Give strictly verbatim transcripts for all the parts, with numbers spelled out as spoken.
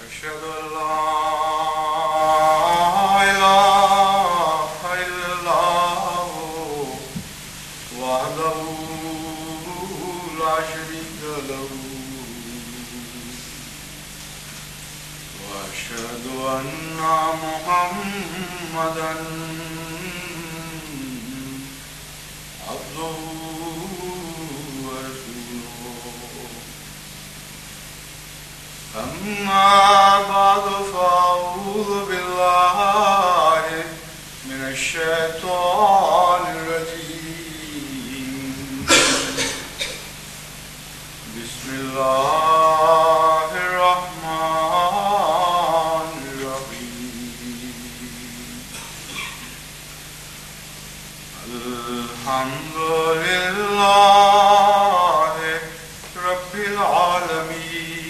أشهد أن لا إله إلا الله وحده لا شريك له وأشهد أن محمدا عبده أما بعد فأعوذ بالله من الشيطان الرجيم بسم الله الرحمن الرحيم الحمد لله رب العالمين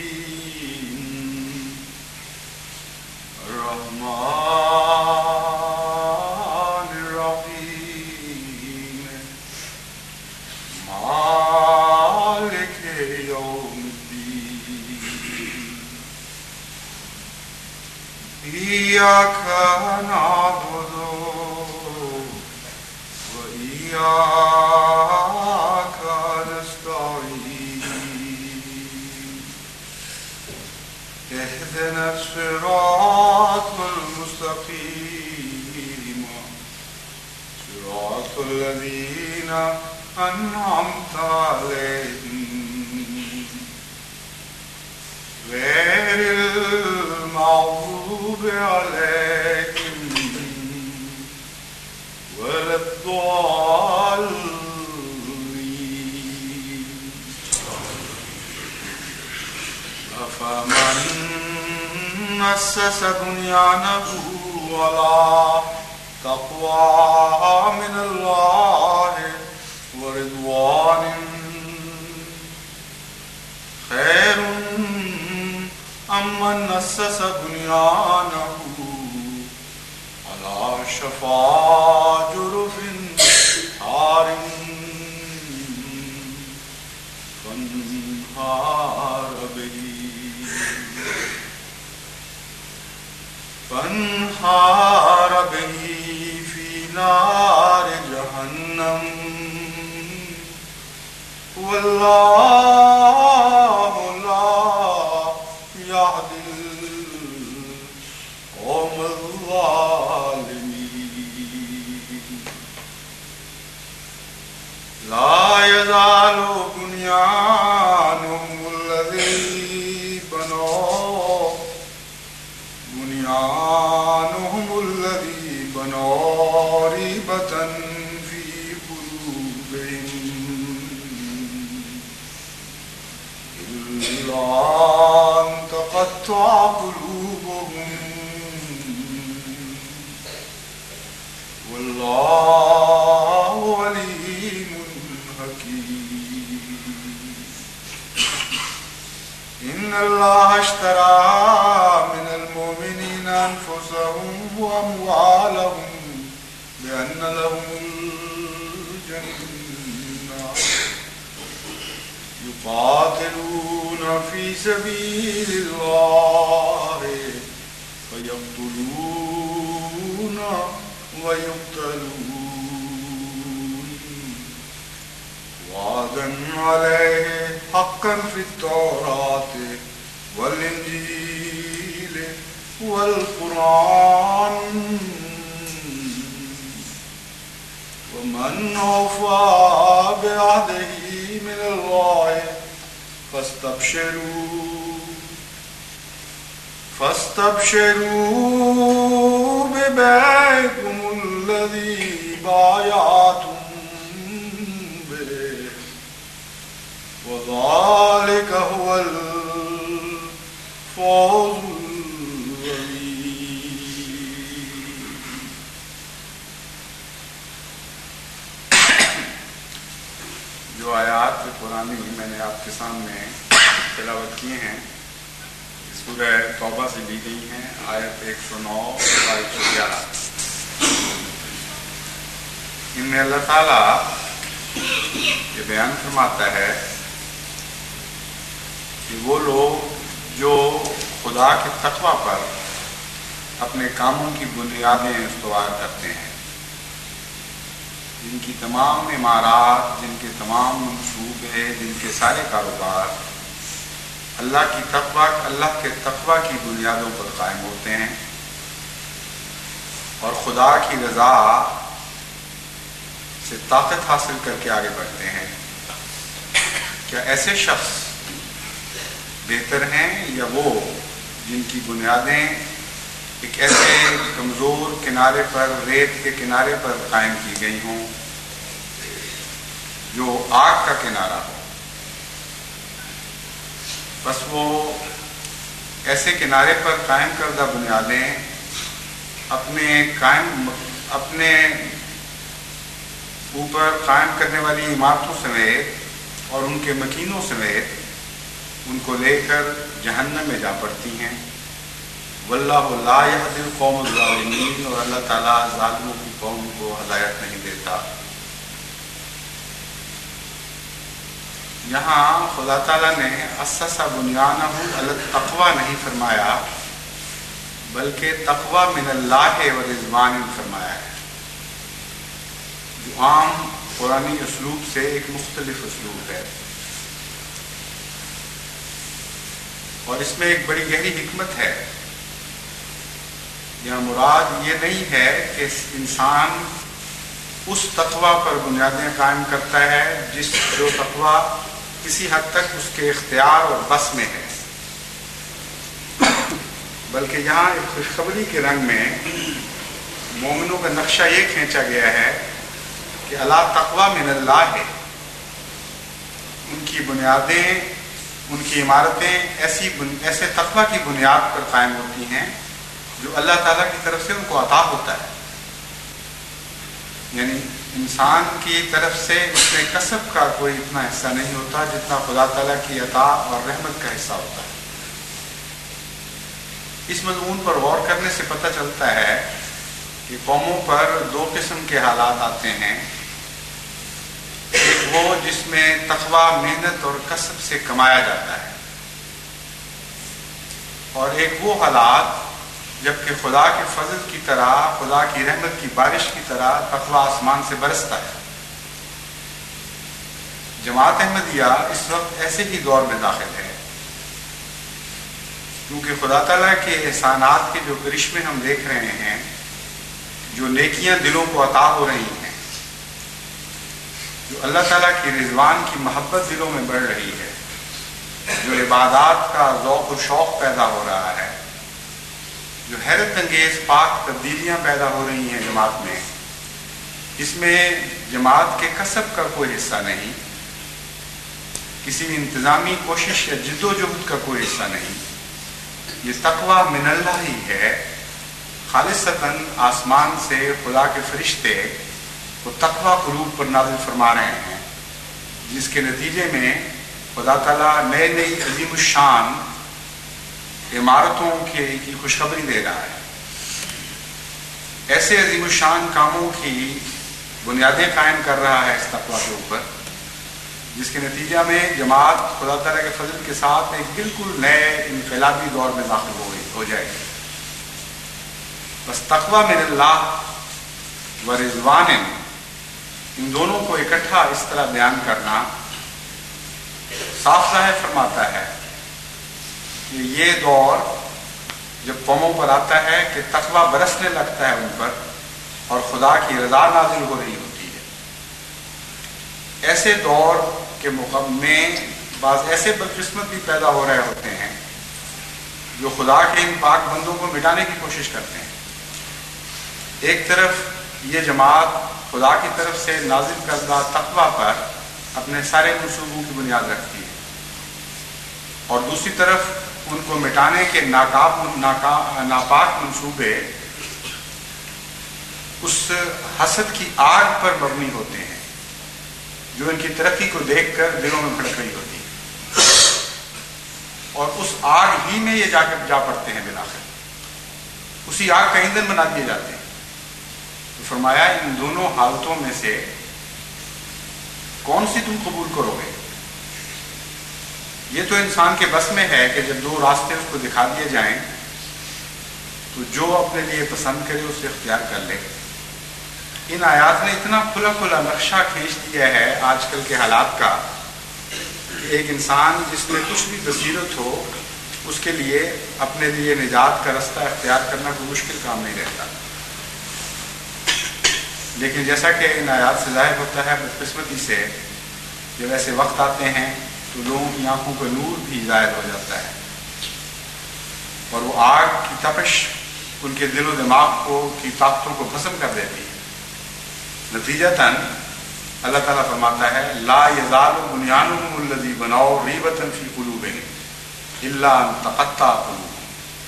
الرحمن الرحيم مالك يوم الدين إياك نعبد وإياك نستعين اهدنا الصراط المستقيم صراط الذين أنعمت عليهم غير المغضوب عليهم ولا الضالين أفمن أسس بنيانه على تقوى من الله ورضوان خير أم من أسس بنيانه على شفا جرف هار فانهار به فانهار به في نار جهنم والله لا يهدي القوم الظالمين لا يزال بنيانهم الذي بنوا بنيانهم الذي بنوا ريبة في قلوبهم إلا أن تقطع قلوبهم والله عليم حكيم إن الله اشترى من المؤمنين أنفسهم وأموالهم بأن لهم الجنة يقاتلون في سبيل الله فيقتلون ويقتلون وعدا عليه حقا في التوراة والإنجيل والقرآن ومن أوفى بعهده من الله فاستبشروا فاستبشروا ببيعكم الذي بايعتم به وذلك هو الفوز العظيم. جو آیات قرآنی میں نے آپ کے سامنے تلاوت کیے ہیں سورہ توبہ سے لی گئی ہیں، آیت ایک سو نو اور ایک سو گیارہ. ان میں اللہ تعالیٰ یہ بیان فرماتا ہے کہ وہ لوگ جو خدا کے تقوی پر اپنے کاموں کی بنیادیں استوار کرتے ہیں، جن کی تمام عمارات، جن کے تمام منصوبے، جن کے سارے کاروبار اللہ کی تقوی اللہ کے تقوی کی بنیادوں پر قائم ہوتے ہیں اور خدا کی رضا سے طاقت حاصل کر کے آگے بڑھتے ہیں۔ کیا ایسے شخص بہتر ہیں یا وہ جن کی بنیادیں ایک ایسے کمزور کنارے پر، ریت کے کنارے پر قائم کی گئی ہوں جو آگ کا کنارہ ہو؟ بس وہ ایسے کنارے پر قائم کردہ بنیادیں اپنے قائم اپنے اوپر قائم کرنے والی عمارتوں سمیت اور ان کے مکینوں سمیت ان کو لے کر جہنم میں جا پڑتی ہیں۔ واللہ لا یہدی القوم الظالمین، اور اللہ تعالیٰ ظالموں کی قوم کو ہدایت نہیں دیتا۔ یہاں خدا تعالیٰ نے اسس بنیانہ علی التقوی نہیں فرمایا، بلکہ تقوی من اللہ و رضوان فرمایا ہے، جو عام قرآنی اسلوب سے ایک مختلف اسلوب ہے، اور اس میں ایک بڑی گہری حکمت ہے۔ یہاں مراد یہ نہیں ہے کہ انسان اس تقوی پر بنیادیں قائم کرتا ہے جس جو تقوی کسی حد تک اس کے اختیار اور بس میں ہے، بلکہ یہاں ایک خوشخبری کے رنگ میں مومنوں کا نقشہ یہ کھینچا گیا ہے کہ اللہ تقوی من اللہ ہے، ان کی بنیادیں، ان کی عمارتیں ایسی بن... ایسے تقوی کی بنیاد پر قائم ہوتی ہیں جو اللہ تعالیٰ کی طرف سے ان کو عطا ہوتا ہے، یعنی انسان کی طرف سے اس میں کسب کا کوئی اتنا حصہ نہیں ہوتا جتنا خدا تعالیٰ کی عطا اور رحمت کا حصہ ہوتا ہے۔ اس مضمون پر غور کرنے سے پتہ چلتا ہے کہ قوموں پر دو قسم کے حالات آتے ہیں، ایک وہ جس میں تقوی محنت اور کسب سے کمایا جاتا ہے، اور ایک وہ حالات جبکہ خدا کے فضل کی طرح، خدا کی رحمت کی بارش کی طرح تقوی آسمان سے برستا ہے۔ جماعت احمدیہ اس وقت ایسے ہی دور میں داخل ہے، کیونکہ خدا تعالیٰ کے احسانات کے جو کرشمے ہم دیکھ رہے ہیں، جو نیکیاں دلوں کو عطا ہو رہی ہیں، جو اللہ تعالیٰ کی رضوان کی محبت دلوں میں بڑھ رہی ہے، جو عبادات کا ذوق و شوق پیدا ہو رہا ہے، جو حیرت انگیز پاک تبدیلیاں پیدا ہو رہی ہیں جماعت میں، اس میں جماعت کے کسب کا کوئی حصہ نہیں، کسی انتظامی کوشش یا جد و جہد کا کوئی حصہ نہیں، یہ تقوی من اللہ ہی ہے، خالصتاً آسمان سے خدا کے فرشتے وہ تقوی قلوب پر نازل فرما رہے ہیں، جس کے نتیجے میں خدا تعالیٰ نئے نئی عظیم الشان عمارتوں کے کی خوشخبری دے رہا ہے، ایسے عظیم الشان کاموں کی بنیادیں قائم کر رہا ہے اس تقوی کے اوپر، جس کے نتیجہ میں جماعت خدا تعالیٰ کے فضل کے ساتھ ایک بالکل نئے انقلابی دور میں داخل ہو گئی ہو جائے گی۔ بس تقوی من اللہ و رضوان، ان دونوں کو اکٹھا اس طرح بیان کرنا صاف ظاہر فرماتا ہے کہ یہ دور جب قوموں پر آتا ہے کہ تقوی برسنے لگتا ہے ان پر اور خدا کی رضا نازل ہو رہی ہوتی ہے، ایسے دور کے مقابلے میں بعض ایسے بدقسمت بھی پیدا ہو رہے ہوتے ہیں جو خدا کے ان پاک بندوں کو مٹانے کی کوشش کرتے ہیں۔ ایک طرف یہ جماعت خدا کی طرف سے نازل کردہ تقوی پر اپنے سارے منصوبوں کی بنیاد رکھتی ہے، اور دوسری طرف ان کو مٹانے کے ناکام ناپاک منصوبے اس حسد کی آگ پر مبنی ہوتے ہیں جو ان کی ترقی کو دیکھ کر دلوں میں بھڑک رہی ہوتی ہے، اور اس آگ ہی میں یہ جا کر جا پڑتے ہیں، بالآخر اسی آگ کا ایندھن بنا دیے جاتے ہیں۔ تو فرمایا ان دونوں حالتوں میں سے کون سی تم قبول کرو گے؟ یہ تو انسان کے بس میں ہے کہ جب دو راستے اس کو دکھا دیے جائیں تو جو اپنے لیے پسند کرے اسے اختیار کر لے۔ ان آیات نے اتنا کھلا کھلا نقشہ کھینچ دیا ہے آج کل کے حالات کا کہ ایک انسان جس میں کچھ بھی بصیرت ہو اس کے لیے اپنے لیے نجات کا رستہ اختیار کرنا کوئی مشکل کام نہیں رہتا۔ لیکن جیسا کہ ان آیات سے ظاہر ہوتا ہے بدقسمتی سے جب ایسے وقت آتے ہیں تو لوگوں کی آنکھوں کا نور بھی ظاہر ہو جاتا ہے اور وہ آگ کی تپش ان کے دل و دماغ کو کی طاقتوں کو بھسم کر دیتی ہے۔ نتیجتاً اللہ تعالیٰ فرماتا ہے لا یزال بنیانہم الذی بنوا ریبۃ فی قلوبہم الا ان تقطع قلوبہم،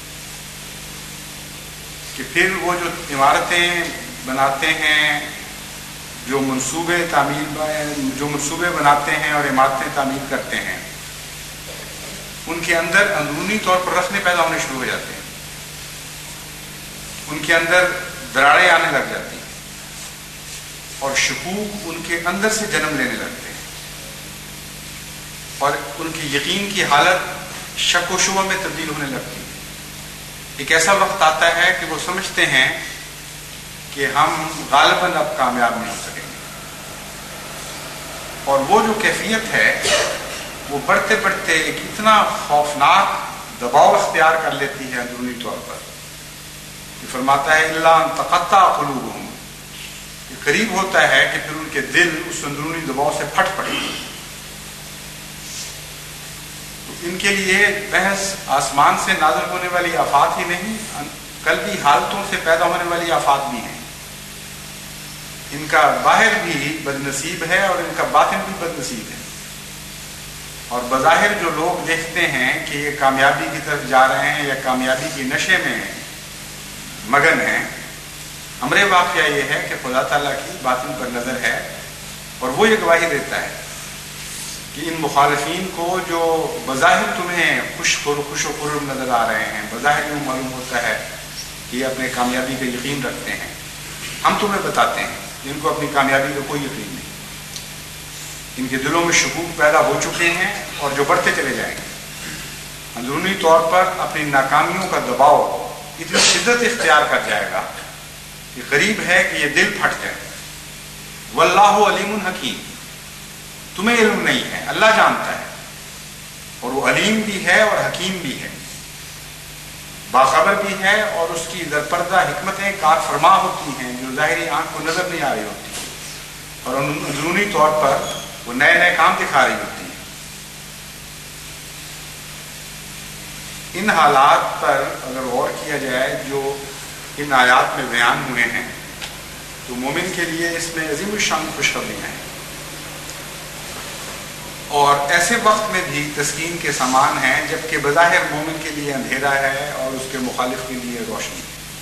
کہ پھر وہ جو عمارتیں بناتے ہیں، جو منصوبے تعمیر جو منصوبے بناتے ہیں اور عمارتیں تعمیر کرتے ہیں، ان کے اندر اندرونی طور پر رخنے پیدا ہونے شروع ہو جاتے ہیں، ان کے اندر دراڑیں آنے لگ جاتی ہیں اور شکوک ان کے اندر سے جنم لینے لگتے ہیں اور ان کی یقین کی حالت شک و شبہ میں تبدیل ہونے لگتی ہے۔ ایک ایسا وقت آتا ہے کہ وہ سمجھتے ہیں کہ ہم غالباً اب کامیاب نہیں ہو سکیں گے، اور وہ جو کیفیت ہے وہ بڑھتے بڑھتے ایک اتنا خوفناک دباؤ اختیار کر لیتی ہے اندرونی طور پر کہ فرماتا ہے الا ان تقطع قلوبہم، کہ قریب ہوتا ہے کہ پھر ان کے دل اس اندرونی دباؤ سے پھٹ پڑے۔ تو ان کے لیے بحث آسمان سے نازل ہونے والی آفات ہی نہیں، قلبی حالتوں سے پیدا ہونے والی آفات بھی ہیں۔ ان کا باہر بھی بد نصیب ہے اور ان کا باطن بھی بد نصیب ہے، اور بظاہر جو لوگ دیکھتے ہیں کہ یہ کامیابی کی طرف جا رہے ہیں یا کامیابی کی نشے میں مگن ہیں، امر واقعہ یہ ہے کہ خدا تعالیٰ کی باطن پر نظر ہے اور وہ یہ گواہی دیتا ہے کہ ان مخالفین کو جو بظاہر تمہیں خوش خوش و خرم نظر آ رہے ہیں، بظاہر یوں معلوم ہوتا ہے کہ یہ اپنے کامیابی کا یقین رکھتے ہیں، ہم تمہیں بتاتے ہیں جن کو اپنی کامیابی کا کوئی یقین نہیں، ان کے دلوں میں شکوک پیدا ہو چکے ہیں اور جو بڑھتے چلے جائیں گے۔ اندرونی طور پر اپنی ناکامیوں کا دباؤ اتنی شدت اختیار کر جائے گا کہ قریب ہے کہ یہ دل پھٹ جائے۔ واللہ علیم حکیم، تمہیں علم نہیں ہے، اللہ جانتا ہے، اور وہ علیم بھی ہے اور حکیم بھی ہے، باخبر بھی ہے، اور اس کی درپردہ حکمتیں کار فرما ہوتی ہیں جو ظاہری آنکھ کو نظر نہیں آ رہی ہوتی، اور اندرونی طور پر وہ نئے نئے کام دکھا رہی ہوتی ہیں۔ ان حالات پر اگر غور کیا جائے جو ان آیات میں بیان ہوئے ہیں تو مومن کے لیے اس میں عظیم الشان خوشخبریاں ہیں، اور ایسے وقت میں بھی تسکین کے سامان ہیں جبکہ بظاہر مومن کے لیے اندھیرا ہے اور اس کے مخالف کے لیے روشنی۔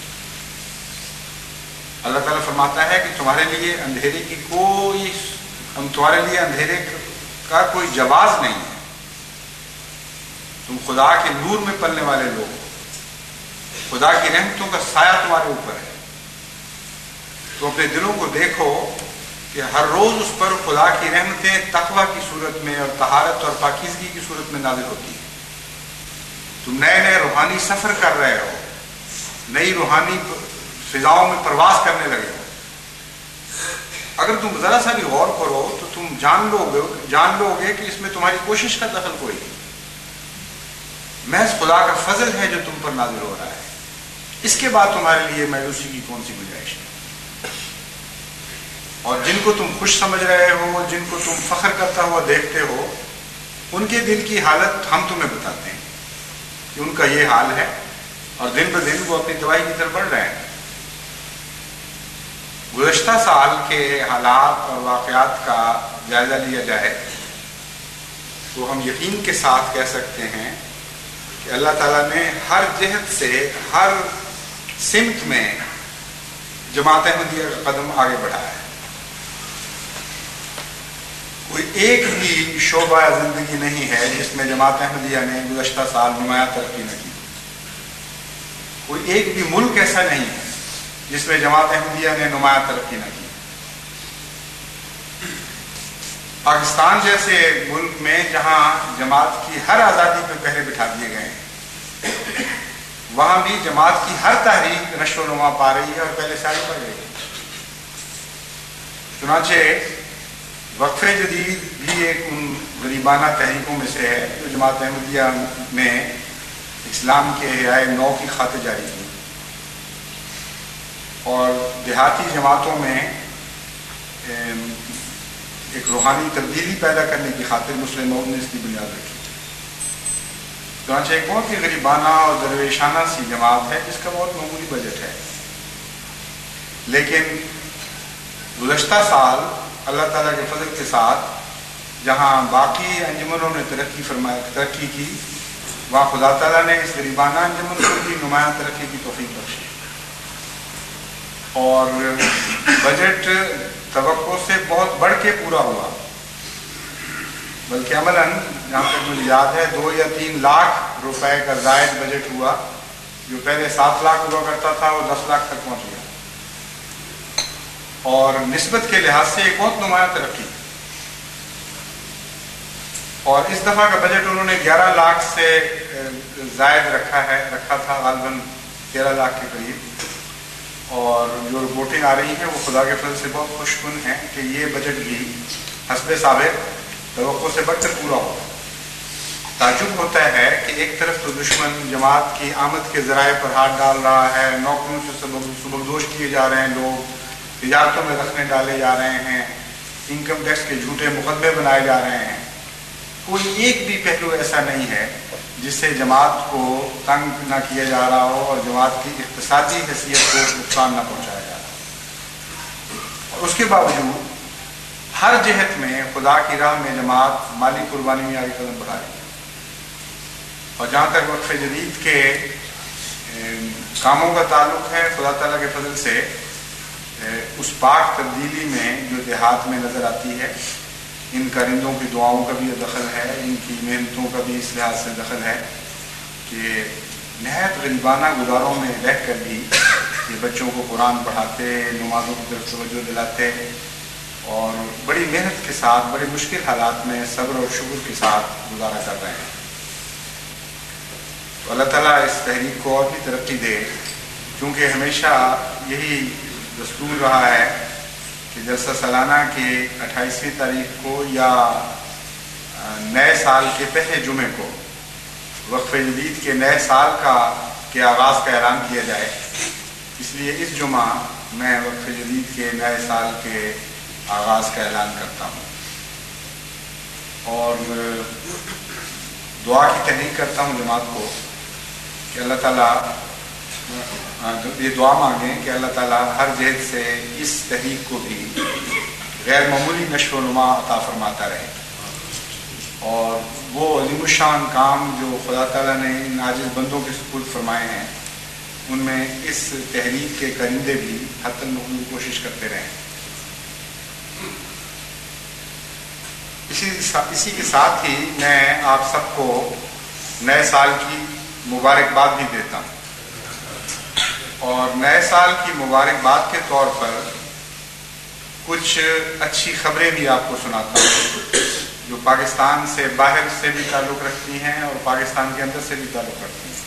اللہ تعالیٰ فرماتا ہے کہ تمہارے لیے اندھیرے کی کوئی ہم تمہارے لیے اندھیرے کا کوئی جواز نہیں ہے، تم خدا کے نور میں پلنے والے لوگ، خدا کی رحمتوں کا سایہ تمہارے اوپر ہے۔ تو اپنے دلوں کو دیکھو کہ ہر روز اس پر خدا کی رحمتیں تقویٰ کی صورت میں اور طہارت اور پاکیزگی کی صورت میں نازل ہوتی ہیں۔ تم نئے نئے روحانی سفر کر رہے ہو، نئی روحانی فضاؤں میں پرواز کرنے لگے ہو۔ اگر تم ذرا سا بھی غور کرو تو تم جان لو گے جان لو گے کہ اس میں تمہاری کوشش کا دخل کوئی نہیں، محض خدا کا فضل ہے جو تم پر نازل ہو رہا ہے۔ اس کے بعد تمہارے لیے مایوسی کی کون سی گنجائش ہے؟ اور جن کو تم خوش سمجھ رہے ہو، جن کو تم فخر کرتا ہوا دیکھتے ہو، ان کے دل کی حالت ہم تمہیں بتاتے ہیں کہ ان کا یہ حال ہے، اور دن بہ دن وہ اپنی تباہی کی طرف بڑھ رہے ہیں۔ گزشتہ سال کے حالات اور واقعات کا جائزہ لیا جائے تو ہم یقین کے ساتھ کہہ سکتے ہیں کہ اللہ تعالیٰ نے ہر جہت سے، ہر سمت میں جماعت احمدیہ کا قدم آگے بڑھایا ہے۔ کوئی ایک بھی شعبہ زندگی نہیں ہے جس میں جماعت احمدیہ نے گزشتہ سال نمایاں ترقی نہ کی۔ کوئی ایک بھی ملک ایسا نہیں ہے جس میں جماعت احمدیہ نے نمایاں ترقی نہ کی۔ پاکستان جیسے ملک میں جہاں جماعت کی ہر آزادی پہ پہرے بٹھا دیے گئے ہیں، وہاں بھی جماعت کی ہر تحریک نشو و نما پا رہی ہے اور پہلے سے آگے بڑھ رہی ہے۔ چنانچہ وقف جدید بھی ایک ان غریبانہ تحریکوں میں سے ہے جو جماعت احمدیہ میں اسلام کے احیاء نو کی خاطر جاری کی، اور دیہاتی جماعتوں میں ایک روحانی تبدیلی پیدا کرنے کی خاطر مسلم موعود نے اس کی بنیاد رکھی۔ چنانچہ ایک بہت ہی غریبانہ اور درویشانہ سی جماعت ہے جس کا بہت معمولی بجٹ ہے، لیکن گزشتہ سال اللہ تعالیٰ کے فضل کے ساتھ جہاں باقی انجمنوں نے ترقی فرمایا ترقی کی، وہاں خدا تعالیٰ نے اس غریبانہ انجمن کو بھی نمایاں ترقی کی توفیق بخشی، اور بجٹ توقع سے بہت بڑھ کے پورا ہوا، بلکہ عملاً جہاں تک مجھے یاد ہے دو یا تین لاکھ روپے کا زائد بجٹ ہوا، جو پہلے سات لاکھ ہوا کرتا تھا وہ دس لاکھ تک پہنچ گیا، اور نسبت کے لحاظ سے ایک بہت نمایاں ترقی۔ اور اس دفعہ کا بجٹ انہوں نے گیارہ لاکھ سے زائد رکھا ہے رکھا تھا غالباً تیرہ لاکھ کے قریب، اور جو رپورٹیں آ رہی ہیں وہ خدا کے فضل سے بہت خوش کن ہیں کہ یہ بجٹ بھی حسب سابق توقع سے بڑھ کر پورا ہو۔ تعجب ہوتا ہے کہ ایک طرف تو دشمن جماعت کی آمد کے ذرائع پر ہاتھ ڈال رہا ہے، نوکریوں سے سبکدوش کیے جا رہے ہیں لوگ، تجارتوں میں رکھنے ڈالے جا رہے ہیں، انکم ٹیکس کے جھوٹے مقدمے بنائے جا رہے ہیں، کوئی ایک بھی پہلو ایسا نہیں ہے جس سے جماعت کو تنگ نہ کیا جا رہا ہو اور جماعت کی اقتصادی حیثیت کو نقصان نہ پہنچایا جا رہا، اور اس کے باوجود ہر جہت میں خدا کی راہ میں جماعت مالی قربانی میں آگے قدم بڑھا رہی ہے۔ اور جہاں تک وقف جدید کے کاموں کا تعلق ہے، خدا تعالیٰ کے فضل سے اس پاک تبدیلی میں جو دیہات میں نظر آتی ہے، ان کرندوں کی دعاؤں کا بھی دخل ہے، ان کی محنتوں کا بھی اس لحاظ سے دخل ہے کہ نہایت غریبانہ گزاروں میں رہ کر بھی یہ بچوں کو قرآن پڑھاتے، نمازوں کی طرف توجہ دلاتے، اور بڑی محنت کے ساتھ بڑے مشکل حالات میں صبر اور شکر کے ساتھ گزارا کر رہے ہیں۔ تو اللہ تعالیٰ اس تحریک کو اور بھی ترقی دے، کیونکہ ہمیشہ یہی دستور رہا ہے کہ جلسہ سالانہ کے اٹھائیسویں تاریخ کو یا نئے سال کے پہلے جمعے کو وقف جدید کے نئے سال کا کے آغاز کا اعلان کیا جائے۔ اس لیے اس جمعہ میں وقف جدید کے نئے سال کے آغاز کا اعلان کرتا ہوں، اور دعا کی تحریک کرتا ہوں جماعت کو کہ اللہ تعالیٰ یہ دعا مانگیں کہ اللہ تعالیٰ ہر جہت سے اس تحریک کو بھی غیر معمولی نشو و نما عطا فرماتا رہے، اور وہ عظیم الشان کام جو خدا تعالیٰ نے ان عاجز بندوں کے سپرد فرمائے ہیں ان میں اس تحریک کے کرندے بھی حتی الممکن کوشش کرتے رہیں۔ اسی اسی کے ساتھ ہی میں آپ سب کو نئے سال کی مبارکباد بھی دیتا ہوں، اور نئے سال کی مبارکباد کے طور پر کچھ اچھی خبریں بھی آپ کو سناتا ہوں جو پاکستان سے باہر سے بھی تعلق رکھتی ہیں اور پاکستان کے اندر سے بھی تعلق رکھتی ہیں۔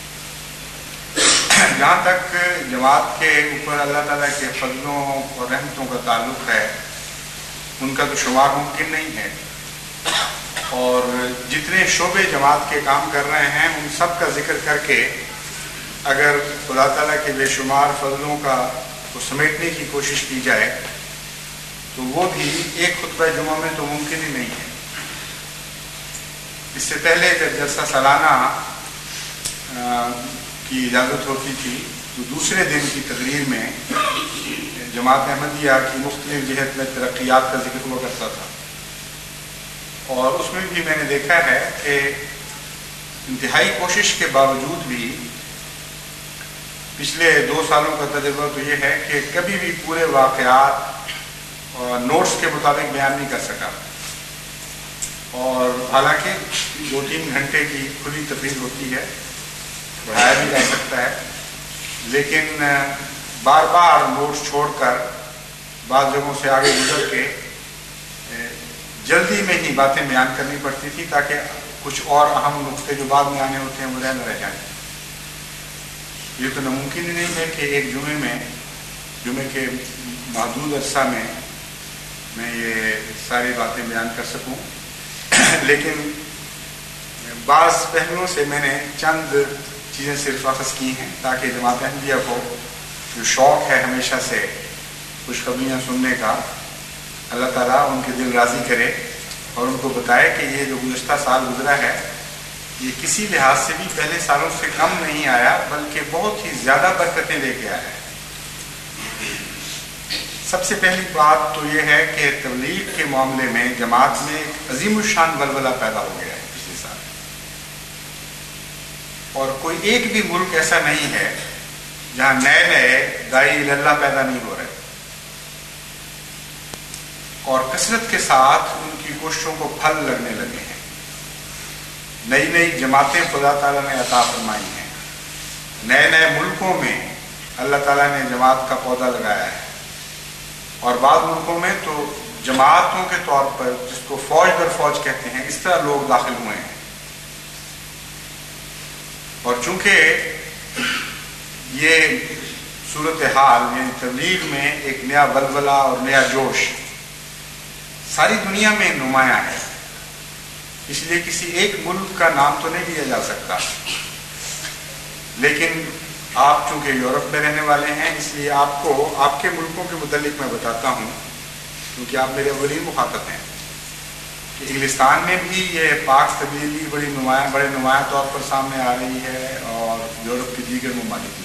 جہاں تک جماعت کے اوپر اللہ تعالیٰ کے فضلوں اور رحمتوں کا تعلق ہے، ان کا تو شمار ممکن نہیں ہے، اور جتنے شعبے جماعت کے کام کر رہے ہیں ان سب کا ذکر کر کے اگر خدا تعالیٰ کے بے شمار فضلوں کا کو سمیٹنے کی کوشش کی جائے تو وہ بھی ایک خطبہ جمعہ میں تو ممکن ہی نہیں ہے۔ اس سے پہلے جب جلسہ سالانہ کی اجازت ہوتی تھی تو دوسرے دن کی تقریر میں جماعت احمدیہ کی مختلف جہت میں ترقیات کا ذکر ہوا کرتا تھا، اور اس میں بھی میں نے دیکھا ہے کہ انتہائی کوشش کے باوجود بھی پچھلے دو سالوں کا تجربہ تو یہ ہے کہ کبھی بھی پورے واقعات اور نوٹس کے مطابق بیان نہیں کر سکا، اور حالانکہ دو تین گھنٹے کی کھلی تقریر ہوتی ہے، بڑھایا بھی جا سکتا ہے، لیکن بار بار نوٹس چھوڑ کر بعض جگہوں سے آگے گزر کے جلدی میں ہی باتیں بیان کرنی پڑتی تھی تاکہ کچھ اور اہم نقطے جو بعد میں آنے ہوتے ہیں وہ رہ نہ رہ جائیں۔ یہ تو ناممکن ہی نہیں ہے کہ ایک جمعے میں جمعے کے محدود عرصہ میں میں یہ ساری باتیں بیان کر سکوں، لیکن بعض پہلوؤں سے میں نے چند چیزیں صرف اخذ کی ہیں تاکہ جماعت احمدیہ کو جو شوق ہے ہمیشہ سے خوشخبریاں سننے کا، اللہ تعالیٰ ان کے دل راضی کرے اور ان کو بتائے کہ یہ جو گزشتہ سال گزرا ہے یہ کسی لحاظ سے بھی پہلے سالوں سے کم نہیں آیا بلکہ بہت ہی زیادہ برکتیں لے کے آیا ہے۔ سب سے پہلی بات تو یہ ہے کہ تبلیغ کے معاملے میں جماعت میں ایک عظیم الشان ولولہ پیدا ہو گیا ہے پچھلے سال، اور کوئی ایک بھی ملک ایسا نہیں ہے جہاں نئے نئے داعی اللہ پیدا نہیں ہو رہے، اور کثرت کے ساتھ ان کی کوششوں کو پھل لگنے لگے ہیں۔ نئی نئی جماعتیں خدا تعالیٰ نے عطا فرمائی ہیں، نئے نئے ملکوں میں اللہ تعالیٰ نے جماعت کا پودا لگایا ہے، اور بعض ملکوں میں تو جماعتوں کے طور پر جس کو فوج در فوج کہتے ہیں اس طرح لوگ داخل ہوئے ہیں۔ اور چونکہ یہ صورتحال یعنی تبلیغ میں ایک نیا ولولہ اور نیا جوش ساری دنیا میں نمایاں ہے، اس لیے کسی ایک ملک کا نام تو نہیں لیا جا سکتا، لیکن آپ چونکہ یورپ میں رہنے والے ہیں اس لیے آپ کو آپ کے ملکوں کے متعلق میں بتاتا ہوں، کیونکہ آپ میرے اولین مخاطب ہیں، کہ انگلستان میں بھی یہ پاک تبدیلی بڑی نمایاں بڑے نمایاں طور پر سامنے آ رہی ہے، اور یورپ کے دیگر ممالک میں۔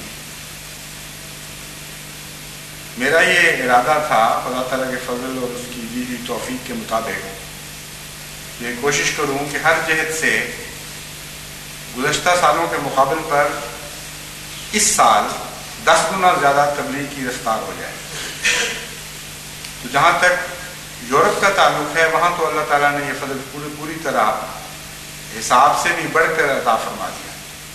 میرا یہ ارادہ تھا خدا تعالیٰ کے فضل اور اس کی دی ہوئی توفیق کے مطابق یہ کوشش کروں کہ ہر جہت سے گزشتہ سالوں کے مقابل پر اس سال دس گنا زیادہ تبلیغ کی رفتار ہو جائے۔ تو جہاں تک یورپ کا تعلق ہے وہاں تو اللہ تعالیٰ نے یہ فضل پوری پوری طرح حساب سے بھی بڑھ کر عطا فرما دیا۔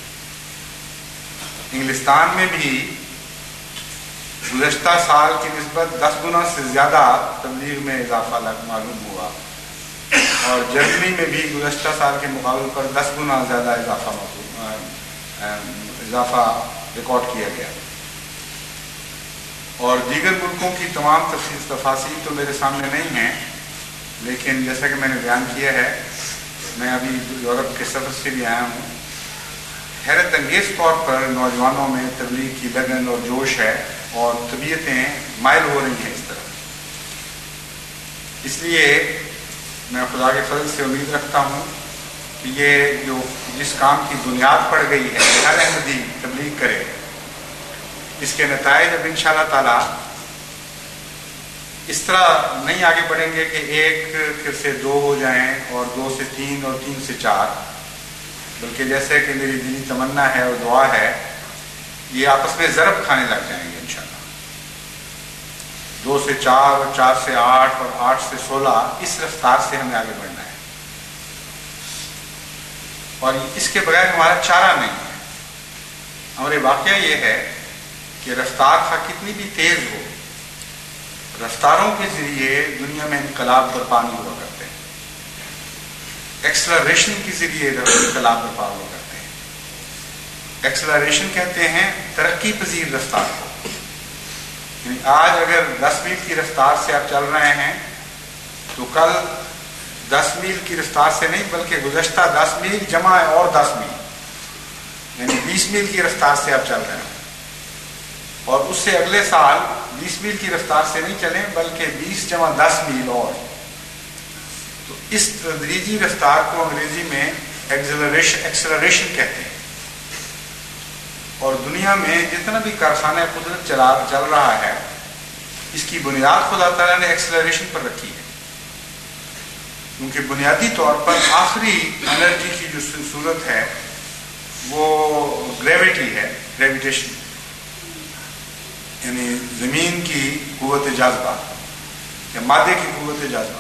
انگلستان میں بھی گزشتہ سال کی نسبت دس گنا سے زیادہ تبلیغ میں اضافہ معلوم ہوا، اور جرمنی میں بھی گزشتہ سال کے مقابلے پر دس گنا زیادہ اضافہ اضافہ ریکارڈ کیا گیا۔ اور دیگر ملکوں کی تمام تفصیل تفاصیل تو میرے سامنے نہیں ہیں، لیکن جیسا کہ میں نے بیان کیا ہے میں ابھی یورپ کے سفر سے بھی آیا ہوں، حیرت انگیز طور پر نوجوانوں میں تبلیغ کی لگن اور جوش ہے، اور طبیعتیں مائل ہو رہی ہیں اس طرف۔ اس لیے میں خدا کے فضل سے امید رکھتا ہوں کہ یہ جو جس کام کی بنیاد پڑ گئی ہے ہر احمدی تبلیغ کرے، اس کے نتائج اب انشاءاللہ تعالیٰ اس طرح نہیں آگے بڑھیں گے کہ ایک سے دو ہو جائیں اور دو سے تین اور تین سے چار، بلکہ جیسے کہ میری دلی تمنا ہے اور دعا ہے یہ آپس میں ضرب کھانے لگ جائیں گے انشاءاللہ۔ دو سے چار اور چار سے آٹھ اور آٹھ سے سولہ، اس رفتار سے ہمیں آگے بڑھنا ہے، اور اس کے بغیر ہمارا چارہ نہیں ہے۔ ہمارے واقعہ یہ ہے کہ رفتار خواہ کتنی بھی تیز ہو، رفتاروں کے ذریعے دنیا میں انقلاب برپا نہیں ہوا کرتے ہیں، ایکسلریشن کے ذریعے انقلاب برپا ہوا کرتے ہیں۔ ایکسلریشن کہتے ہیں ترقی پذیر رفتار کو، یعنی آج اگر دس میل کی رفتار سے آپ چل رہے ہیں تو کل دس میل کی رفتار سے نہیں بلکہ گزشتہ دس میل جمع اور دس میل یعنی بیس میل کی رفتار سے آپ چل رہے ہیں، اور اس سے اگلے سال بیس میل کی رفتار سے نہیں چلیں بلکہ بیس جمع دس میل اور۔ تو اس تدریجی رفتار کو انگریزی میں ایکسلریشن ایکسلریشن کہتے ہیں، اور دنیا میں جتنا بھی کارخانہ قدرت چلا چل رہا ہے اس کی بنیاد خدا تعالیٰ نے ایکسلریشن پر رکھی ہے، کیونکہ بنیادی طور پر آخری انرجی کی جو صورت ہے وہ گریویٹی ہے، گریویٹیشن یعنی زمین کی قوت جاذبہ یا مادے کی قوت جاذبہ۔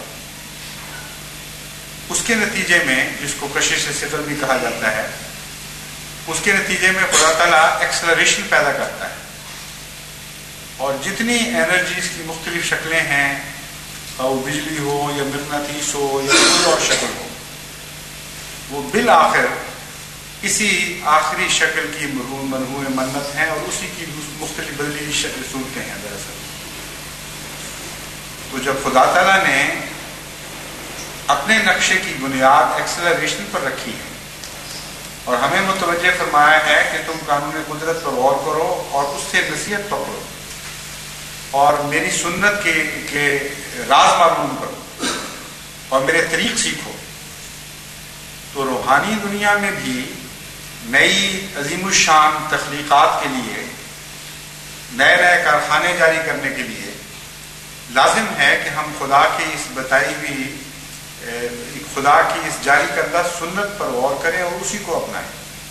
اس کے نتیجے میں جس کو کشش ثقل بھی کہا جاتا ہے، اس کے نتیجے میں خدا تعالیٰ ایکسلریشن پیدا کرتا ہے، اور جتنی انرجیز کی مختلف شکلیں ہیں اور وہ بجلی ہو یا مغناطیس ہو یا کوئی اور شکل ہو، وہ بالآخر اسی آخری شکل کی منحوس منت ہیں اور اسی کی مختلف بدلی صورتیں ہیں دراصل۔ تو جب خدا تعالیٰ نے اپنے نقشے کی بنیاد ایکسلریشن پر رکھی ہے اور ہمیں متوجہ فرمایا ہے کہ تم قانون قدرت پر غور کرو اور اس سے نصیحت پکڑو اور میری سنت کے کے راز معلوم کرو اور میرے طریق سیکھو، تو روحانی دنیا میں بھی نئی عظیم الشان تخلیقات کے لیے، نئے نئے کارخانے جاری کرنے کے لیے لازم ہے کہ ہم خدا کی اس بتائی ہوئی خدا کی اس جاری کردہ سنت پر غور کریں اور اسی کو اپنائیں۔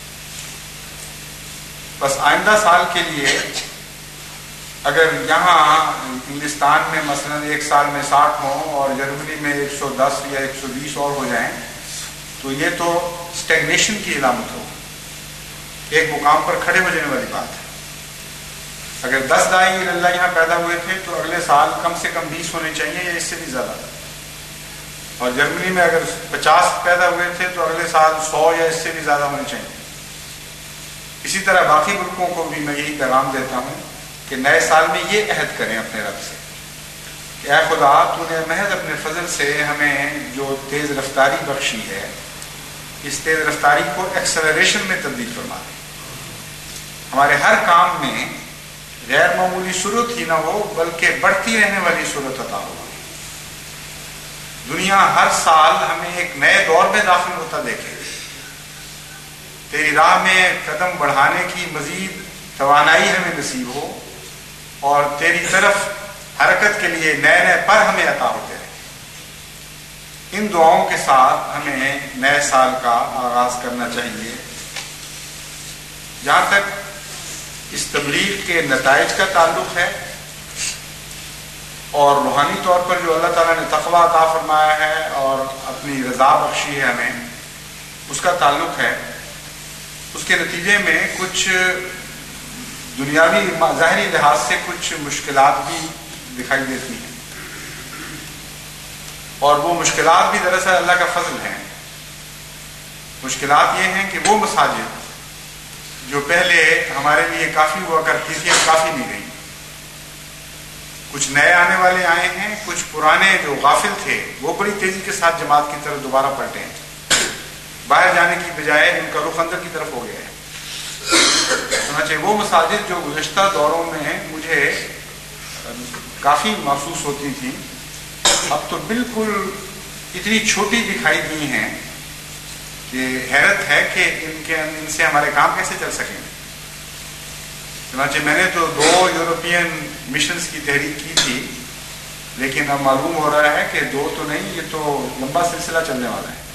بس آئندہ سال کے لیے اگر یہاں انگلستان میں مثلا ایک سال میں ساٹھ ہوں اور جرمنی میں ایک سو دس یا ایک سو بیس اور ہو جائیں تو یہ تو اسٹیگنیشن کی علامت ہو، ایک مقام پر کھڑے ہو جانے والی بات ہے۔ اگر دس داعی اللہ یہاں پیدا ہوئے تھے تو اگلے سال کم سے کم بیس ہونے چاہیے یا اس سے بھی زیادہ، اور جرمنی میں اگر پچاس پیدا ہوئے تھے تو اگلے سال سو یا اس سے بھی زیادہ ہونے چاہیے۔ اسی طرح باقی ملکوں کو بھی میں یہی پیغام دیتا ہوں کہ نئے سال میں یہ عہد کریں اپنے رب سے کہ اے خدا، تو نے محض اپنے فضل سے ہمیں جو تیز رفتاری بخشی ہے، اس تیز رفتاری کو ایکسلریشن میں تبدیل فرما دے، ہمارے ہر کام میں غیر معمولی صورت ہی نہ ہو بلکہ بڑھتی رہنے والی صورت عطا ہو۔ دنیا ہر سال ہمیں ایک نئے دور میں داخل ہوتا دیکھے، تیری راہ میں قدم بڑھانے کی مزید توانائی ہمیں نصیب ہو اور تیری طرف حرکت کے لیے نئے نئے پر ہمیں عطا ہوتے رہے۔ ان دعاؤں کے ساتھ ہمیں نئے سال کا آغاز کرنا چاہیے۔ جہاں تک اس تبلیغ کے نتائج کا تعلق ہے اور روحانی طور پر جو اللہ تعالیٰ نے تقویٰ عطا فرمایا ہے اور اپنی رضا بخشی ہے ہمیں، اس کا تعلق ہے، اس کے نتیجے میں کچھ دنیاوی ظاہری لحاظ سے کچھ مشکلات بھی دکھائی دیتی ہیں، اور وہ مشکلات بھی دراصل اللہ کا فضل ہیں۔ مشکلات یہ ہیں کہ وہ مساجد جو پہلے ہمارے لیے کافی ہوا کرتی تھی اب کافی نہیں رہی، کچھ نئے آنے والے آئے ہیں، کچھ پرانے جو غافل تھے وہ بڑی تیزی کے ساتھ جماعت کی طرف دوبارہ پلٹے ہیں، باہر جانے کی بجائے ان کا رخ اندر کی طرف ہو گیا ہے۔ چنانچہ وہ مساجد جو گزشتہ دوروں میں مجھے کافی محسوس ہوتی تھی اب تو بالکل اتنی چھوٹی دکھائی دی ہیں کہ حیرت ہے کہ ان کے ان سے ہمارے کام کیسے چل سکیں۔ چنانچہ میں نے تو دو یورپین مشنز کی تحریک کی تھی، لیکن اب معلوم ہو رہا ہے کہ دو تو نہیں، یہ تو لمبا سلسلہ چلنے والا ہے۔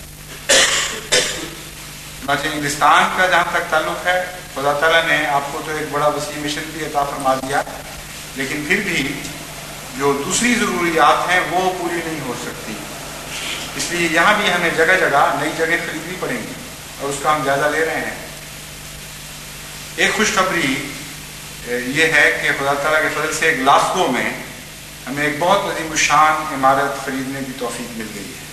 چنانچہ انگلستان کا جہاں تک تعلق ہے، خدا تعالیٰ نے آپ کو تو ایک بڑا وسیع مشن بھی عطا فرما دیا، لیکن پھر بھی جو دوسری ضروریات ہیں وہ پوری نہیں ہو سکتی، اس لیے یہاں بھی ہمیں جگہ جگہ نئی جگہ خریدنی پڑیں گی اور اس کا ہم جائزہ لے رہے ہیں۔ ایک خوشخبری یہ ہے کہ خدا تعالیٰ کے فضل سے گلاسگو میں ہمیں ایک بہت عظیم الشان عمارت خریدنے کی توفیق مل گئی ہے،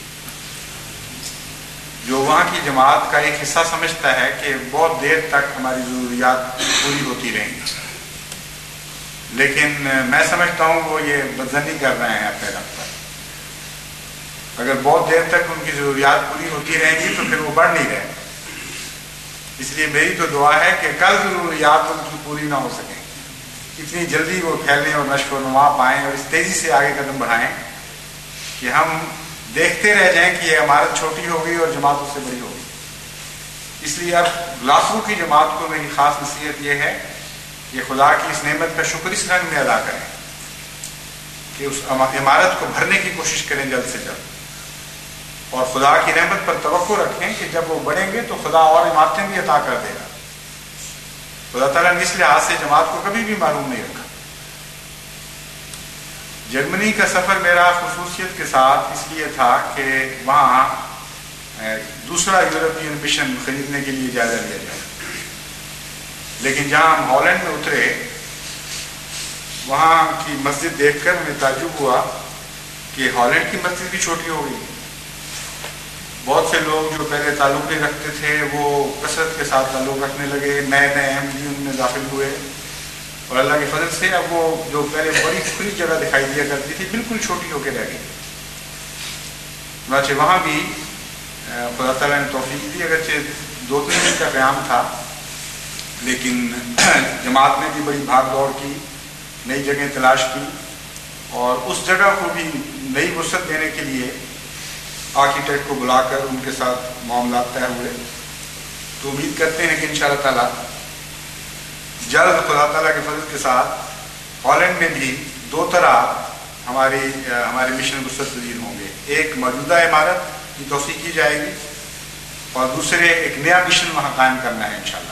جو وہاں کی جماعت کا ایک حصہ سمجھتا ہے کہ بہت دیر تک ہماری ضروریات پوری ہوتی رہیں گی، لیکن میں سمجھتا ہوں وہ یہ بدظنی کر رہے ہیں اپنے رب پر۔ اگر بہت دیر تک ان کی ضروریات پوری ہوتی رہیں گی تو پھر وہ بڑھ نہیں رہے، اس لیے میری تو دعا ہے کہ کل ضروریات ان کی پوری نہ ہو سکیں، اتنی جلدی وہ پھیلیں اور نشو و نما پائیں اور اس تیزی سے آگے قدم بڑھائیں کہ ہم دیکھتے رہ جائیں کہ یہ عمارت چھوٹی ہوگی اور جماعت اس سے بڑی ہوگی۔ اس لیے اب گلاسگو کی جماعت کو میری خاص نصیحت یہ ہے کہ خدا کی اس نعمت کا شکر اس رنگ میں ادا کریں کہ اس عمارت کو بھرنے کی کوشش کریں جلد سے جلد، اور خدا کی رحمت پر توقع رکھیں کہ جب وہ بڑھیں گے تو خدا اور عمارتیں بھی عطا کر دے گا۔ خدا تعالیٰ نے اس لحاظ سے جماعت کو کبھی بھی معلوم نہیں رکھا۔ جرمنی کا سفر میرا خصوصیت کے ساتھ اس لیے تھا کہ وہاں دوسرا یورپین مشن خریدنے کے لیے جائزہ لیا جائے، لیکن جہاں ہم ہالینڈ میں اترے وہاں کی مسجد دیکھ کر ہمیں تعجب ہوا کہ ہالینڈ کی مسجد بھی چھوٹی ہو گئی. بہت سے لوگ جو پہلے تعلق نہیں رکھتے تھے وہ کثرت کے ساتھ تعلق رکھنے لگے, نئے نئے اہم بھی ان میں داخل ہوئے, اور اللہ کے فضل سے اب وہ جو پہلے بڑی کھلی جگہ دکھائی دیا کرتی تھی بالکل چھوٹی ہو کے رہ گئی. چنانچہ وہاں بھی خدا تعالیٰ نے توفیق دی, اگرچہ دو تین دن کا قیام تھا لیکن جماعت نے بھی بڑی بھاگ دوڑ کی, نئی جگہیں تلاش کی, اور اس جگہ کو بھی نئی وسعت دینے کے لیے آرکیٹیکٹ کو بلا کر ان کے ساتھ معاملات طے ہوئے. تو امید کرتے ہیں کہ انشاءاللہ تعالیٰ جلد خدا تعالیٰ کے فضل کے ساتھ ہالینڈ میں بھی دو طرح ہماری ہمارے مشن وسعت پذیر ہوں گے. ایک موجودہ عمارت کی توسیع کی جائے گی اور دوسرے ایک نیا مشن وہاں قائم کرنا ہے انشاءاللہ.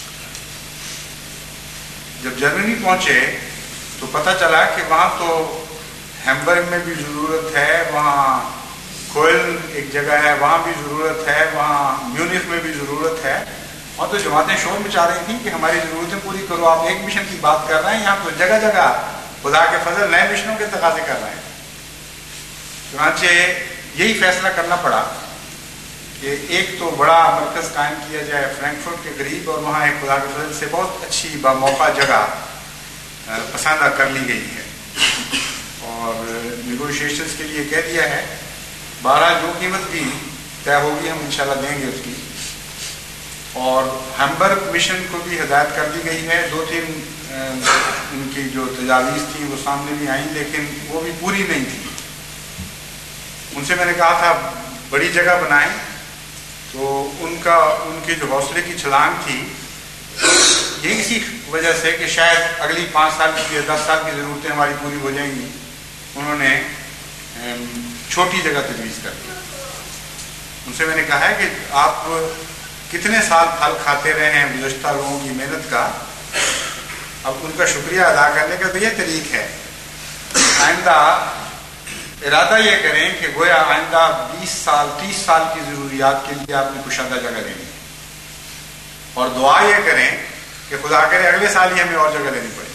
جب جرمنی پہنچے تو پتہ چلا کہ وہاں تو ہیمبرگ میں بھی ضرورت ہے, وہاں کوئل ایک جگہ ہے وہاں بھی ضرورت ہے, وہاں میونخ میں بھی ضرورت ہے. وہاں تو جماعتیں شور مچا رہی تھیں کہ ہماری ضرورتیں پوری کرو, آپ ایک مشن کی بات کر رہے ہیں, یہاں تو جگہ جگہ خدا کے فضل نئے مشنوں کے تقاضے کر رہے ہیں. چنانچہ یہی فیصلہ کرنا پڑا کہ ایک تو بڑا مرکز قائم کیا جائے فرینکفرٹ کے قریب, اور وہاں ایک خدا کے فضل سے بہت اچھی باموقع جگہ پسندہ کر لی گئی ہے اور نیگوشیشنز کے لیے کہہ دیا ہے. بارہ جو قیمت بھی طے ہوگی ہم انشاءاللہ دیں گے اس کی. اور ہیمبرگ مشن کو بھی ہدایت کر دی گئی ہے. دو تین ان کی جو تجاویز تھیں وہ سامنے بھی آئیں لیکن وہ بھی پوری نہیں تھی. ان سے میں نے کہا تھا بڑی جگہ بنائیں, تو ان کا ان کی جو حوصلے کی چھلانگ تھی یہ اسی وجہ سے کہ شاید اگلی پانچ سال کی یا دس سال کی ضرورتیں ہماری پوری ہو جائیں گی, انہوں نے چھوٹی جگہ تجویز کر دی. ان سے میں نے کہا ہے کہ آپ کتنے سال پھل کھاتے رہے ہیں گزشتہ لوگوں کی محنت کا, اب ان کا شکریہ ادا کرنے کا تو یہ طریق ہے. آئندہ ارادہ یہ کریں کہ گویا آئندہ بیس سال تیس سال کی ضروریات کے لیے آپ نے کشادہ جگہ لینی ہے, اور دعا یہ کریں کہ خدا کرے اگلے سال ہی ہمیں اور جگہ لینی پڑے.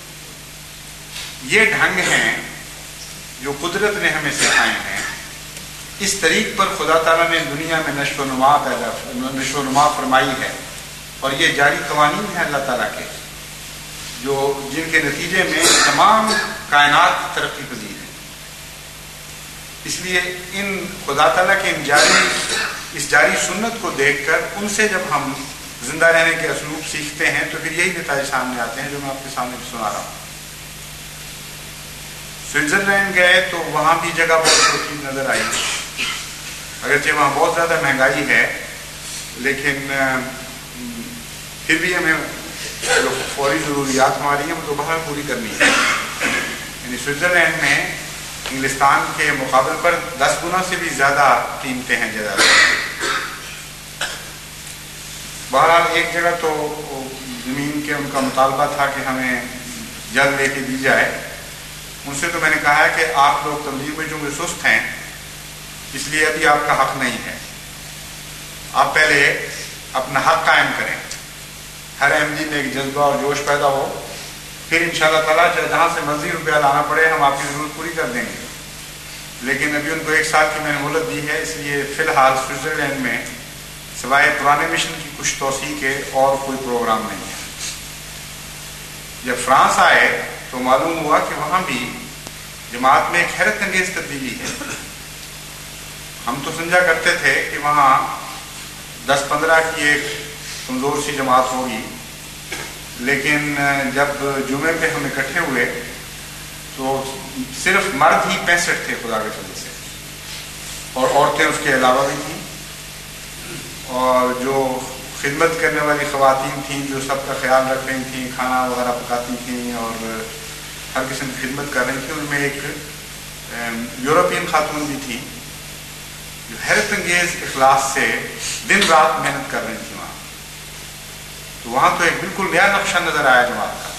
یہ ڈھنگ ہیں جو قدرت نے ہمیں سکھائے ہیں. اس طریق پر خدا تعالیٰ نے دنیا میں نشو و نما پیدا نشو و نما فرمائی ہے, اور یہ جاری قوانین ہیں اللہ تعالیٰ کے جو جن کے نتیجے میں تمام کائنات ترقی پذیر ہے. اس لیے ان خدا تعالیٰ کے ان جاری اس جاری سنت کو دیکھ کر ان سے جب ہم زندہ رہنے کے اسلوب سیکھتے ہیں تو پھر یہی نتائج سامنے آتے ہیں جو میں آپ کے سامنے سنا رہا ہوں. سوئٹزرلینڈ گئے تو وہاں بھی جگہ بہت چھوٹی نظر آئی, اگرچہ وہاں بہت زیادہ مہنگائی ہے لیکن پھر بھی ہمیں جو فوری ضروریات ہماری ہیں وہ تو بہرحال پوری کرنی ہے. یعنی سوئٹزرلینڈ میں انگلستان کے مقابل پر دس گنا سے بھی زیادہ قیمتیں ہیں جائیداد. بہرحال ایک جگہ تو زمین کے ان کا مطالبہ تھا کہ ہمیں جلد لے کے دی جائے. ان سے تو میں نے کہا ہے کہ آپ لوگ تبلیغ میں چونکہ سست ہیں اس لیے ابھی آپ کا حق نہیں ہے, آپ پہلے اپنا حق قائم کریں, ہر احمدی میں ایک جذبہ اور جوش پیدا ہو, پھر انشاءاللہ تعالیٰ جہاں سے مرضی روپیہ لانا پڑے ہم آپ کی ضرورت پوری کر دیں گے. لیکن ابھی ان کو ایک سال کی میں نے مہلت دی ہے, اس لیے فی الحال سوئٹزرلینڈ میں سوائے پرانے مشن کی کچھ توسیع کے اور کوئی پروگرام نہیں ہے. جب فرانس آئے تو معلوم ہوا کہ وہاں بھی جماعت میں ایک حیرت انگیز تبدیلی ہے. ہم تو سمجھا کرتے تھے کہ وہاں دس پندرہ کی ایک کمزور سی جماعت ہوگی, لیکن جب جمعے پہ ہم اکٹھے ہوئے تو صرف مرد ہی پینسٹھ تھے خدا کے فضل سے, اور عورتیں اس کے علاوہ بھی تھیں, اور جو خدمت کرنے والی خواتین تھیں جو سب کا خیال رکھ رہی تھیں, کھانا وغیرہ پکاتی تھیں اور ہر قسم کی خدمت کر رہی تھیں. ان میں ایک یورپین خاتون بھی تھیں جو حیرت انگیز اخلاص سے دن رات محنت کر رہی تھیں وہاں. تو وہاں تو ایک بالکل نیا نقشہ نظر آیا جماعت کا.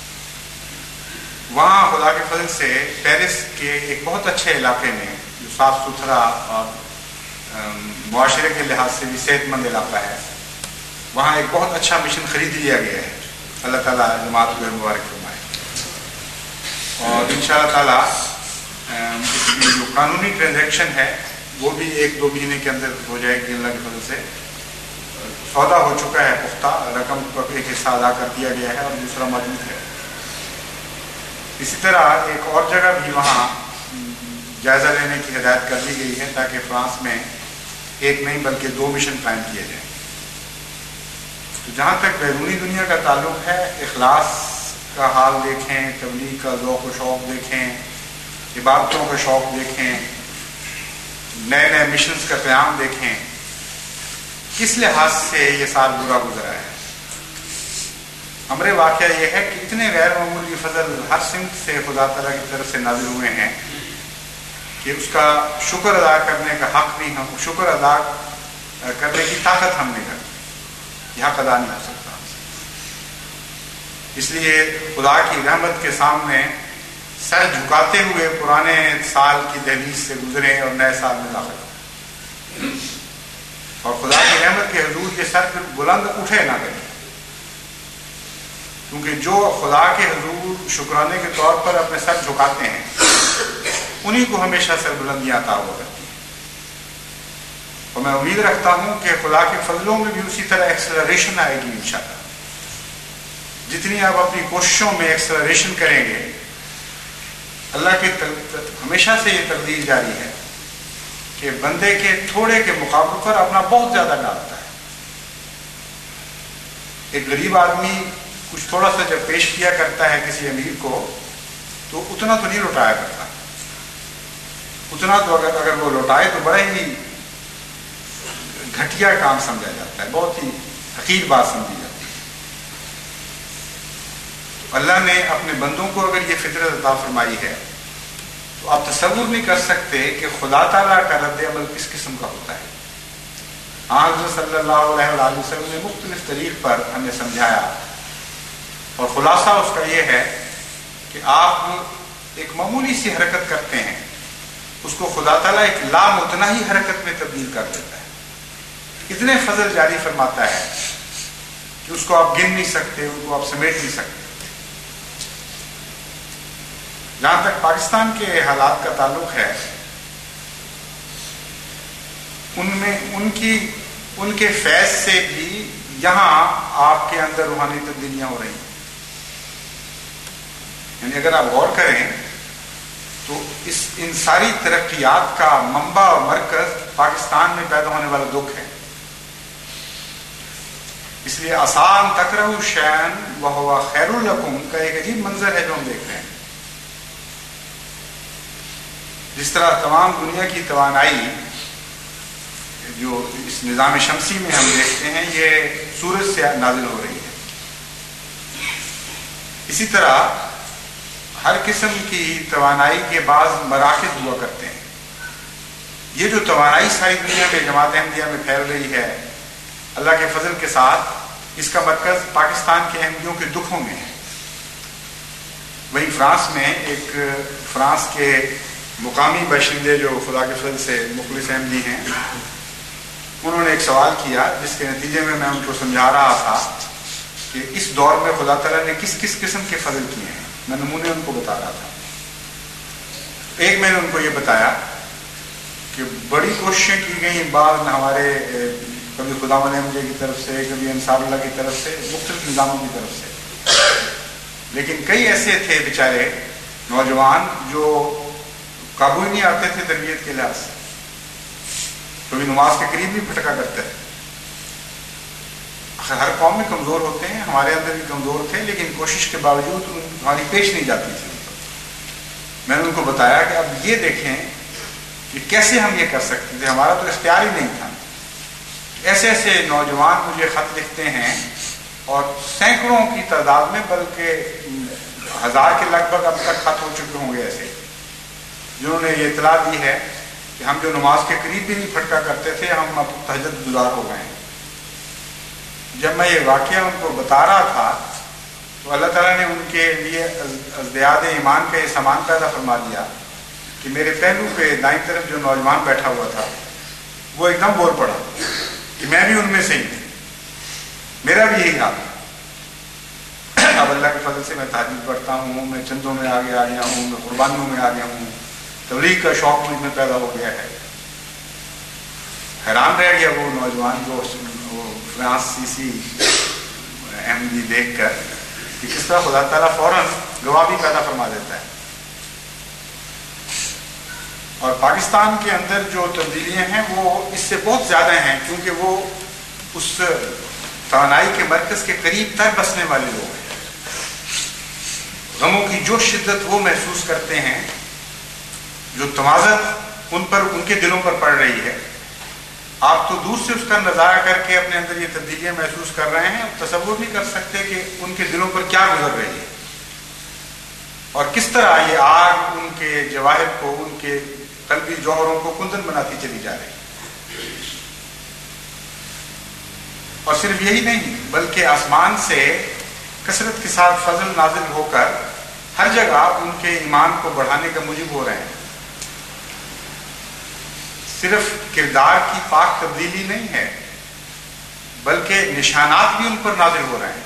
وہاں خدا کے فضل سے پیرس کے ایک بہت اچھے علاقے میں جو صاف ستھرا اور معاشرے کے لحاظ سے بھی صحت مند علاقہ ہے, وہاں ایک بہت اچھا مشن خرید لیا گیا ہے. اللہ تعالیٰ جماعت کو مبارک فرمائے, اور ان شاء اللہ تعالیٰ اس اس کی جو قانونی ٹرانزیکشن ہے وہ بھی ایک دو مہینے کے اندر ہو جائے گی اللہ کی فضل سے. سودا ہو چکا ہے پختہ، رقم کا ایک حصہ ادا کر دیا گیا ہے اور دوسرا موجود ہے. اسی طرح ایک اور جگہ بھی وہاں جائزہ لینے کی ہدایت کر دی گئی ہے تاکہ فرانس میں ایک نہیں بلکہ دو مشن قائم کیے جائیں. تو جہاں تک بیرونی دنیا کا تعلق ہے، اخلاص کا حال دیکھیں، تبلیغ کا ذوق و شوق دیکھیں، عبادتوں کا شوق دیکھیں، نئے نئے مشنز کا قیام دیکھیں. کس لحاظ سے یہ سال برا گزرا ہے؟ ہمارے واقعہ یہ ہے کہ اتنے غیر معمولی فضل ہر سمت سے خدا تعالیٰ کی طرف سے نازل ہوئے ہیں کہ اس کا شکر ادا کرنے کا حق بھی ہم شکر ادا کرنے کی طاقت ہم نہیں کرتے، یہ حق ادا نہیں ہو سکتا. اس لیے خدا کی رحمت کے سامنے سر جھکاتے ہوئے پرانے سال کی دہلیز سے گزریں اور نئے سال میں داخل ہوں، اور خدا کی رحمت کے حضور کے سر پھر بلند اٹھے نہ کریں، کیونکہ جو خدا کے حضور شکرانے کے طور پر اپنے سر جھکاتے ہیں انہی کو ہمیشہ سر بلندیاں عطا ہوا کرتی ہیں. اور میں امید رکھتا ہوں کہ خدا کے فضلوں میں بھی اسی طرح ایکسلریشن آئے گی انشاءاللہ. جتنی آپ اپنی کوششوں میں ایکسلریشن کریں گے، اللہ کی ہمیشہ سے یہ تقدیر جاری ہے کہ بندے کے تھوڑے کے مقابلے پر اپنا بہت زیادہ ڈالتا ہے. ایک غریب آدمی کچھ تھوڑا سا جب پیش کیا کرتا ہے کسی امیر کو تو اتنا تو نہیں لوٹایا کرتا، اتنا تو اگر اگر وہ لوٹائے تو بڑا ہی گھٹیا کام سمجھا جاتا ہے، بہت ہی حقیر بات سمجھی جاتی ہے. تو اللہ نے اپنے بندوں کو اگر یہ فطرت عطا فرمائی ہے تو آپ تصور نہیں کر سکتے کہ خدا تعالیٰ کا رد عمل کس قسم کا ہوتا ہے. حضرت صلی اللہ علیہ وآلہ وسلم نے مختلف طریق پر ہمیں سمجھایا، اور خلاصہ اس کا یہ ہے کہ آپ ایک معمولی سی حرکت کرتے ہیں، اس کو خدا تعالیٰ ایک لامتناہی حرکت میں تبدیل کر دیتا ہے. اتنے فضل جاری فرماتا ہے کہ اس کو آپ گن نہیں سکتے، ان کو آپ سمیٹ نہیں سکتے. جہاں تک پاکستان کے حالات کا تعلق ہے، ان میں ان کی ان کے فیض سے بھی یہاں آپ کے اندر روحانی تبدیلیاں ہو رہی ہیں. یعنی اگر آپ غور کریں تو اس ان ساری ترقیات کا منبع اور مرکز پاکستان میں پیدا ہونے والا دکھ ہے. اس لیے آسان تکرہوا شیئا وہو خیر لکم کا ایک عجیب منظر ہے جو ہم دیکھ رہے ہیں. جس طرح تمام دنیا کی توانائی جو اس نظام شمسی میں ہم دیکھتے ہیں یہ سورج سے نازل ہو رہی ہے، اسی طرح ہر قسم کی توانائی کے بعض مراکز ہوا کرتے ہیں. یہ جو توانائی ساری دنیا میں جماعت احمدیہ میں پھیل رہی ہے اللہ کے فضل کے ساتھ، اس کا مرکز پاکستان کے احمدیوں کے دکھوں میں ہے. وہی فرانس میں ایک فرانس کے مقامی باشندے جو خدا کے فضل سے مخلص احمدی ہیں، انہوں نے ایک سوال کیا جس کے نتیجے میں میں ان کو سمجھا رہا تھا کہ اس دور میں خدا تعالیٰ نے کس کس قسم کے فضل کیے ہیں. میں نمونے ان کو بتا رہا تھا. ایک میں نے ان کو یہ بتایا کہ بڑی کوششیں کی گئیں، بعض ہمارے کبھی خدا مند احمدیہ کی طرف سے، کبھی انصار اللہ کی طرف سے، مختلف نظاموں کی طرف سے، لیکن کئی ایسے تھے بیچارے نوجوان جو قابو ہی نہیں آتے تھے تربیت کے لحاظ سے. کبھی نماز کے قریب بھی پھٹکا کرتے ہیں. ہر قوم میں کمزور ہوتے ہیں، ہمارے اندر بھی کمزور تھے، لیکن کوشش کے باوجود ہماری پیش نہیں جاتی تھی. میں نے ان کو بتایا کہ اب یہ دیکھیں کہ کیسے ہم یہ کر سکتے تھے، ہمارا تو اختیار ہی نہیں تھا. ایسے ایسے نوجوان مجھے خط لکھتے ہیں اور سینکڑوں کی تعداد میں، بلکہ ہزار کے لگ بھگ اب تک خط ہو چکے ہوں گے ایسے، جنہوں نے یہ اطلاع دی ہے کہ ہم جو نماز کے قریب بھی نہیں پھٹکا کرتے تھے ہم اب تہجد گزار ہو گئے ہیں. جب میں یہ واقعہ ان کو بتا رہا تھا تو اللہ تعالیٰ نے ان کے لیے ازدیاد ایمان کا یہ سامان پیدا فرما دیا کہ میرے پہلو پہ دائیں طرف جو نوجوان بیٹھا ہوا تھا وہ ایک دم بول پڑا کہ میں بھی ان میں سے ہی ہوں، میرا بھی یہی حال ہے. اب اللہ کے فضل سے میں تہجد پڑھتا ہوں، میں چندوں میں آگے آ گیا ہوں، میں قربانیوں میں آ گیا ہوں، तबलीग का शौक मुझ में पैदा हो गया है। हैरान रह गया वो नौजवान जो वो फ्रांसीसी अहमदी देख कर कि किस तरह खुदा ताला फौरन गवाह भी पैदा फरमा देता है। और पाकिस्तान के अंदर जो तब्दीलियां हैं वो इससे बहुत ज़्यादा हैं, क्योंकि वो उस तवानाई के मरकज़ के करीब तर बसने वाले लोग हैं। गमों की जो शिद्दत वो महसूस करते हैं, जो तमाज़त उन पर उनके दिलों पर पड़ रही है, आप तो दूर से उसका नज़ारा करके अपने अंदर ये तब्दीलियां महसूस कर रहे हैं, तसव्वुर नहीं कर सकते कि उनके दिलों पर क्या गुजर रही है और किस तरह ये आग उनके जवाहिर को, उनके कल्बी जौहरों को कुंदन बनाती चली जा रही है। और सिर्फ यही नहीं, बल्कि आसमान से कसरत के साथ फजल नाजिल होकर हर जगह उनके ईमान को बढ़ाने का मुजिब हो रहे हैं। सिर्फ किरदार की पाक तब्दीली नहीं है, बल्कि निशानात भी उन पर नाजिल हो रहे हैं।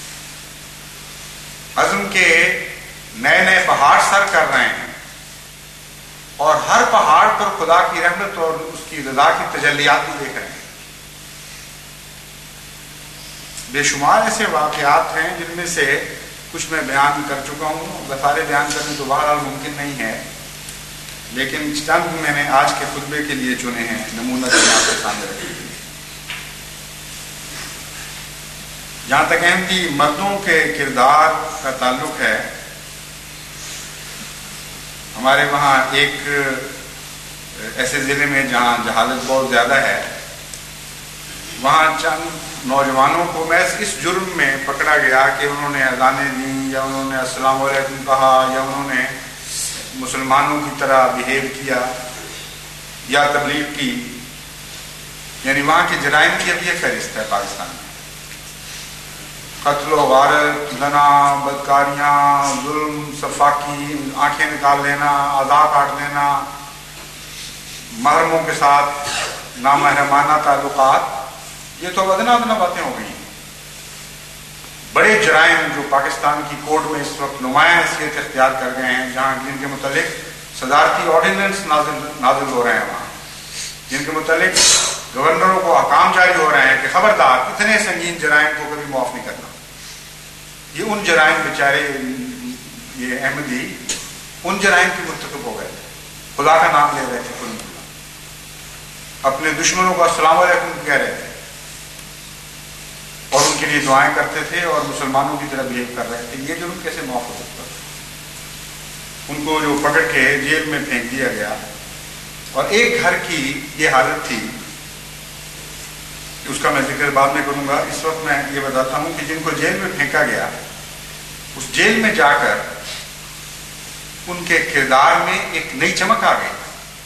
अज़्म के नए नए पहाड़ सर कर रहे हैं और हर पहाड़ पर खुदा की रहमत और उसकी रज़ा की तजल्लियात भी देख रहे हैं। बेशुमार ऐसे वाक़यात हैं जिनमें से कुछ मैं बयान कर चुका हूँ, सारे बयान करने तो बहरहाल मुमकिन नहीं है, लेकिन चंद मैंने आज के खुतबे के लिए चुने हैं नमूना आपके सामने रखने के लिए। जहाँ तक अहमदी मर्दों के किरदार का ताल्लुक है, हमारे वहाँ एक ऐसे ज़िले में जहाँ जहालत बहुत ज़्यादा है, वहाँ चंद नौजवानों को महज इस जुर्म में पकड़ा गया कि उन्होंने अज़ानें दी या उन्होंने अस्सलाम वालेकुम कहा या उन्होंने मुसलमानों की तरह बिहेव किया या तबलीग की। यानी वहाँ के जराइम की अब यह फहरिस्त है पाकिस्तान में। कत्ल वारत, ज़ना, बदकारियाँ, जुल्म, सफाकी, आंखें निकाल लेना, आज़ा काट लेना, महरमों के साथ नामहरमाना ताल्लुकात, ये तो अदना अदना बातें हो गई। बड़े जराइम जो पाकिस्तान की कोर्ट में इस वक्त नुमाया हैसियत इख्तियार कर गए हैं, जहाँ जिनके मुतालिक सदारती ऑर्डिनेंस नाजिल नाजिल हो रहे हैं, वहाँ जिनके मुतालिक गवर्नरों को अहकाम जारी हो रहे हैं कि खबरदार इतने संगीन जराइम को कभी माफ नहीं करना। ये उन जराइम बेचारे ये अहमदी उन जराइम के मुर्तकब हो गए थे, खुदा का नाम ले रहे थे, खुद अपने दुश्मनों को अस्सलाम वालेकुम कह रहे थे और उनके लिए दुआएं करते थे और मुसलमानों की तरह बिहेव कर रहे थे। ये जुर्म कैसे माफ हो सकता था? उनको जो पकड़ के जेल में फेंक दिया गया। और एक घर की ये हालत थी, उसका मैं जिक्र बाद में करूंगा। इस वक्त मैं ये बताता हूं कि जिनको जेल में फेंका गया, उस जेल में जाकर उनके किरदार में एक नई चमक आ गई।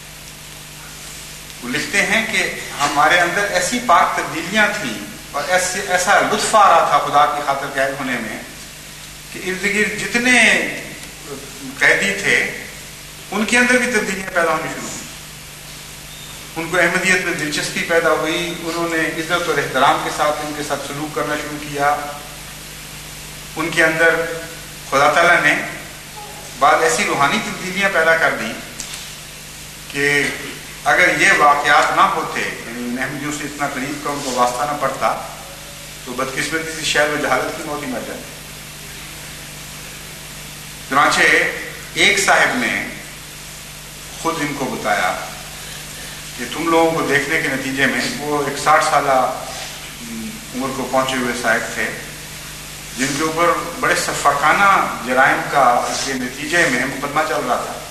वो लिखते हैं कि हमारे अंदर ऐसी पाक तब्दीलियां थी और ऐसे ऐसा लुत्फ आ रहा था खुदा की खातिर कैद होने में कि इर्द गिर्द जितने कैदी थे उनके अंदर भी तब्दीलियां पैदा होनी शुरू हुई। उनको अहमदियत में दिलचस्पी पैदा हुई, उन्होंने इज्जत और एहतराम के साथ उनके साथ सलूक करना शुरू किया। उनके अंदर खुदा ताला ने बाद ऐसी रूहानी तब्दीलियां पैदा कर दी कि अगर ये वाक़यात ना होते, अहमदियों से इतना करीब का उनको वास्ता ना पड़ता, तो बदकिस्मती से शायद वो जहालत की मौत ही मर जाती। चुनांचे एक साहिब ने खुद इनको बताया कि तुम लोगों को देखने के नतीजे में, वो एक साठ साल उम्र को पहुंचे हुए साहिब थे जिनके ऊपर बड़े सफाकाना जराइम का के नतीजे में मुकदमा चल रहा था,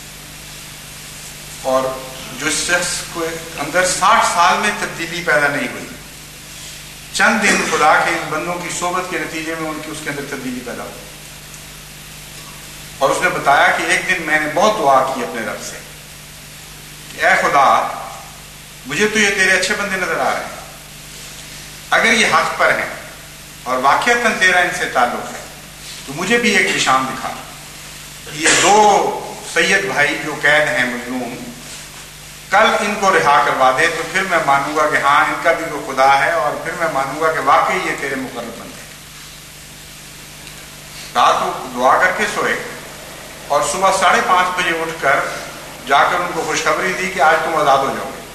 और जो शख्स को अंदर साठ साल में तब्दीली पैदा नहीं हुई, चंद दिन खुदा के इन बंदों की सोबत के नतीजे में उनकी उसके अंदर तब्दीली पैदा हुई। और उसने बताया कि एक दिन मैंने बहुत दुआ की अपने रब से कि ऐ खुदा, मुझे तो ये तेरे अच्छे बंदे नजर आ रहे हैं, अगर ये हक पर हैं और वाकईतन तेरा इनसे ताल्लुक है तो मुझे भी एक निशान दिखा। ये दो सैयद भाई जो कैद हैं मजलूम, कल इनको रिहा करवा दे तो फिर मैं मानूंगा कि हाँ इनका भी कोई खुदा है, और फिर मैं मानूंगा कि वाकई ये तेरे मुकर्रब बंदे हैं। रात को दुआ करके सोए और सुबह साढ़े पांच बजे उठकर جا کر ان کو خوشخبری دی کہ آج تم آزاد ہو جاؤ گے.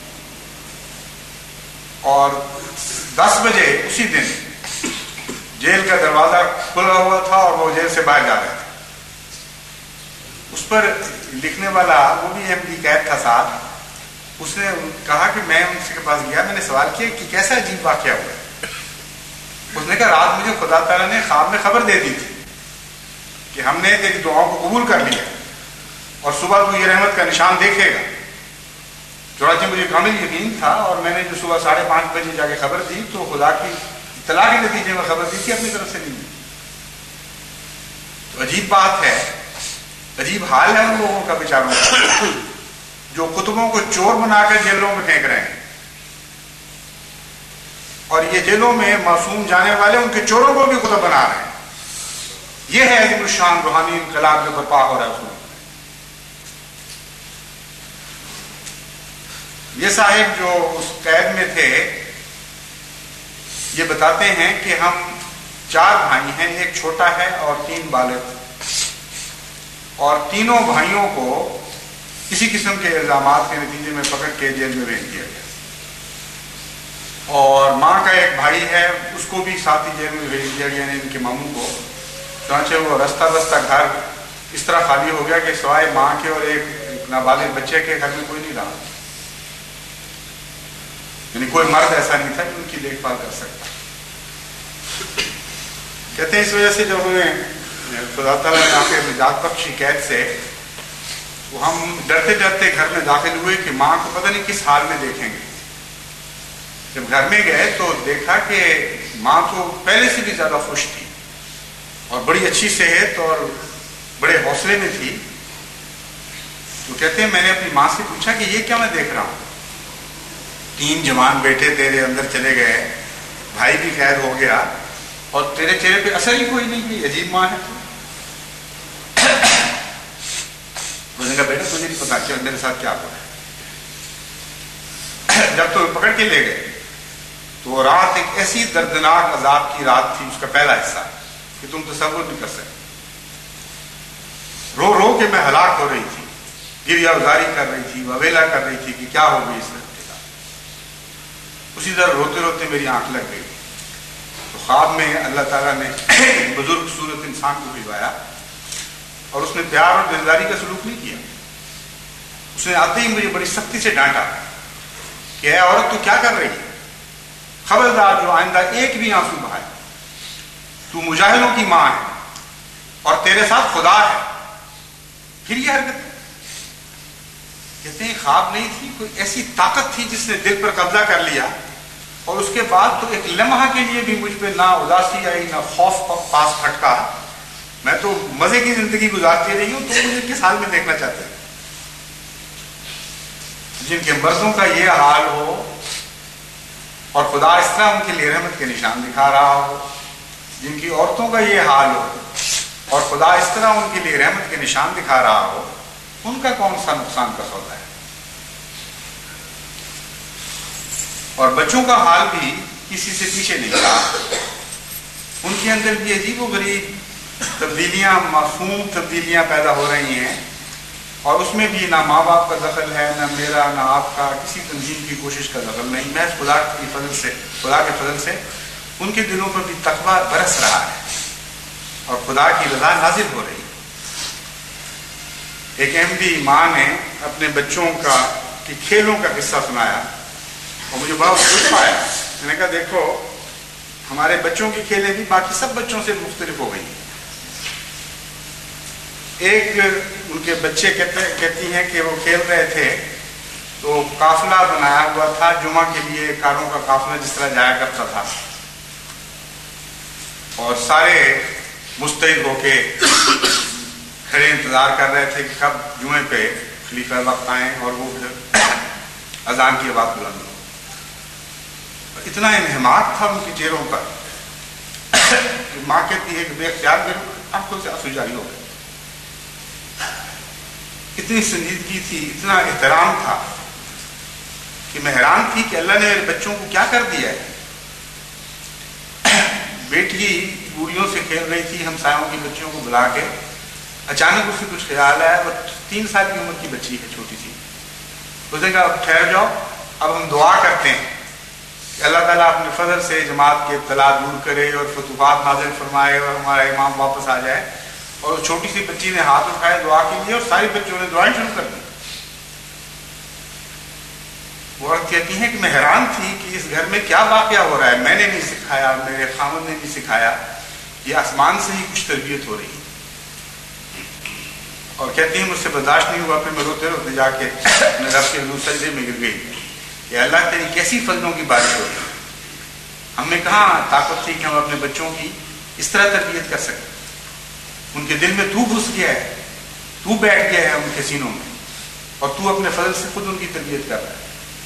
اور دس بجے اسی دن جیل کا دروازہ کھلا ہوا تھا اور وہ جیل سے باہر جا رہے تھے. اس پر لکھنے والا وہ بھی احمدی قید تھا ساتھ. اس نے کہا کہ میں ان کے پاس گیا, میں نے سوال کیا کہ کیسا عجیب واقعہ ہوا. اس نے کہا رات مجھے خدا تعالیٰ نے خواب میں خبر دے دی تھی کہ ہم نے تیری دعاؤں کو قبول کر لیا اور صبح تو یہ رحمت کا نشان دیکھے گا. چنانچہ مجھے کامل یقین تھا اور میں نے جو صبح ساڑھے پانچ بجے جا کے خبر دی تو خدا کی اطلاع کے نتیجے میں خبر دی تھی, اپنی طرف سے نہیں دی. تو عجیب بات ہے, عجیب حال ہے ان لوگوں کا بیچاروں کا جو کتبوں کو چور بنا کر جیلوں میں پھینک رہے ہیں, اور یہ جیلوں میں معصوم جانے والے ان کے چوروں کو بھی کتب بنا رہے ہیں. یہ ہے عظیم الشان روحانی انقلاب جو برپا ہو رہا ہے. یہ صاحب جو اس قید میں تھے یہ بتاتے ہیں کہ ہم چار بھائی ہیں, ایک چھوٹا ہے اور تین بالغ, اور تینوں بھائیوں کو کسی قسم کے الزامات کے نتیجے میں پکڑ کے جیل میں بھیج دیا گیا. اور ماں کا ایک بھائی ہے, اس کو بھی ساتھ ہی جیل میں بھیج دیا گیا, یعنی ان کے ماموں کو. چنانچہ وہ رستہ بستہ گھر اس طرح خالی ہو گیا کہ سوائے ماں کے اور ایک نابالغ بچے کے گھر میں کوئی نہیں رہا. یعنی کوئی مرد ایسا نہیں تھا کہ ان کی دیکھ بھال کر سکتا. کہتے ہیں اس وجہ سے جب ہمیں خدا تعالیٰ نے آ کے نجات بخشی قید سے, تو ہم ڈرتے ڈرتے گھر میں داخل ہوئے کہ ماں کو پتہ نہیں کس حال میں دیکھیں گے. جب گھر میں گئے تو دیکھا کہ ماں تو پہلے سے بھی زیادہ خوش تھی اور بڑی اچھی صحت اور بڑے حوصلے میں تھی. تو کہتے ہیں میں نے اپنی ماں سے پوچھا کہ یہ کیا میں دیکھ رہا ہوں, تین جوان بیٹے تیرے اندر چلے گئے, بھائی بھی قید ہو گیا اور تیرے چہرے پہ اثر ہی کوئی نہیں, کوئی عجیب ماں ہے. اس نے کہا بیٹا تجھے نہیں پتا چل میرے ساتھ کیا ہوا ہے. جب تو پکڑ کے لے گئے تو رات ایک ایسی دردناک عذاب کی رات تھی, اس کا پہلا حصہ کہ تم تصور نہیں کر سکتے. رو رو کے میں ہلاک ہو رہی تھی, گریا ازاری کر رہی تھی, وویلا کر رہی تھی کہ کیا ہو گئی اس لڑکے کا. اسی طرح روتے روتے میری آنکھ لگ گئی. تو خواب میں اللہ تعالیٰ نے ایک بزرگ صورت انسان کو بھجوایا اور اس نے پیار اور دلداری کا سلوک نہیں کیا. اس نے آتے ہی مجھے بڑی سختی سے ڈانٹا کہ اے عورت تو کیا کر رہی ہے, خبردار جو آئندہ ایک بھی آنسو بہائے, تو مجاہدوں کی ماں ہے اور تیرے ساتھ خدا ہے. پھر یہ حرکت کہتے ہیں خواب نہیں تھی, کوئی ایسی طاقت تھی جس نے دل پر قبضہ کر لیا, اور اس کے بعد تو ایک لمحہ کے لیے بھی مجھ پہ نہ اداسی آئی نہ خوف پاس پھٹکا. میں تو مزے کی زندگی گزارتی رہی ہوں, تو مجھے کس حال میں دیکھنا چاہتے ہیں. جن کے مردوں کا یہ حال ہو اور خدا اس طرح ان کے لیے رحمت کے نشان دکھا رہا ہو, جن کی عورتوں کا یہ حال ہو اور خدا اس طرح ان کے لیے رحمت کے نشان دکھا رہا ہو, ان کا کون سا نقصان کا سودا ہے. اور بچوں کا حال بھی کسی سے پیچھے نہیں رہا. ان کے اندر بھی عجیب و غریب تبدیلیاں, معصوم تبدیلیاں پیدا ہو رہی ہیں, اور اس میں بھی نہ ماں باپ کا دخل ہے, نہ میرا نہ آپ کا, کسی تنظیم کی کوشش کا دخل نہیں. محض خدا کی فضل سے, خدا کے فضل سے ان کے دلوں پر بھی تقویٰ برس رہا ہے اور خدا کی رضا نازل ہو رہی ہے. ایک احمدی ماں نے اپنے بچوں کا کی کھیلوں کا قصہ سنایا اور مجھے بڑا خوش آیا. میں نے کہا دیکھو ہمارے بچوں کی کھیلیں بھی باقی سب بچوں سے مختلف ہو گئی ہیں. ایک ان کے بچے کہتے کہتی ہیں کہ وہ کھیل رہے تھے تو قافلہ بنایا ہوا تھا جمعہ کے لیے, کاروں کا قافلہ جس طرح جایا کرتا تھا, اور سارے مستعد ہو کے کھڑے انتظار کر رہے تھے کہ کب جمعے پہ خلیفہ وقت آئیں اور وہ پھر اذان کی آواز بلند ہو. اتنا انہماک تھا ان کے چہروں پر کہ ماں کہتی ہے کہ بے اختیار میرے آنکھوں سے آنسو جاری ہو گئے. اتنی سنجیدگی تھی, اتنا احترام تھا کہ میں حیران تھی کہ اللہ نے میرے بچوں کو کیا کر دیا ہے. بیٹی گوڑیوں سے کھیل رہی تھی, ہمسایوں کی بچیوں کو بلا کے, اچانک اسے کچھ خیال آیا, وہ تین سال کی عمر کی بچی ہے چھوٹی سی. اس نے کہا اب ٹھہر جاؤ, اب ہم دعا کرتے ہیں کہ اللہ تعالیٰ اپنے فضل سے جماعت کے ابتلا دور کرے اور فتوحات نازل فرمائے اور ہمارا امام واپس آ جائے. اور اس چھوٹی سی بچی نے ہاتھ اٹھائے دعا کے لیے اور ساری بچیوں نے دعائیں شروع کر دی. وہ عورت کہتی ہیں کہ میں حیران تھی کہ اس گھر میں کیا واقعہ ہو رہا ہے, میں نے نہیں سکھایا, میرے خاوند نے نہیں سکھایا, یہ آسمان سے ہی کچھ تربیت ہو رہی ہے. اور کہتی ہیں مجھ سے برداشت نہیں ہوا, پھر میں روتے روتے جا کے اپنے رب کے حضور سجدے میں گر گئی کہ اللہ تیری کیسی فضلوں کی بارش ہو رہی ہے. ہم نے کہاں طاقت تھی کہ ہم اپنے بچوں کی اس طرح تربیت کر سکیں. ان کے دل میں تو گھس گیا ہے, تو بیٹھ گیا ہے ان کے سینوں میں, اور تو اپنے فضل سے خود ان کی تربیت کر رہا ہے.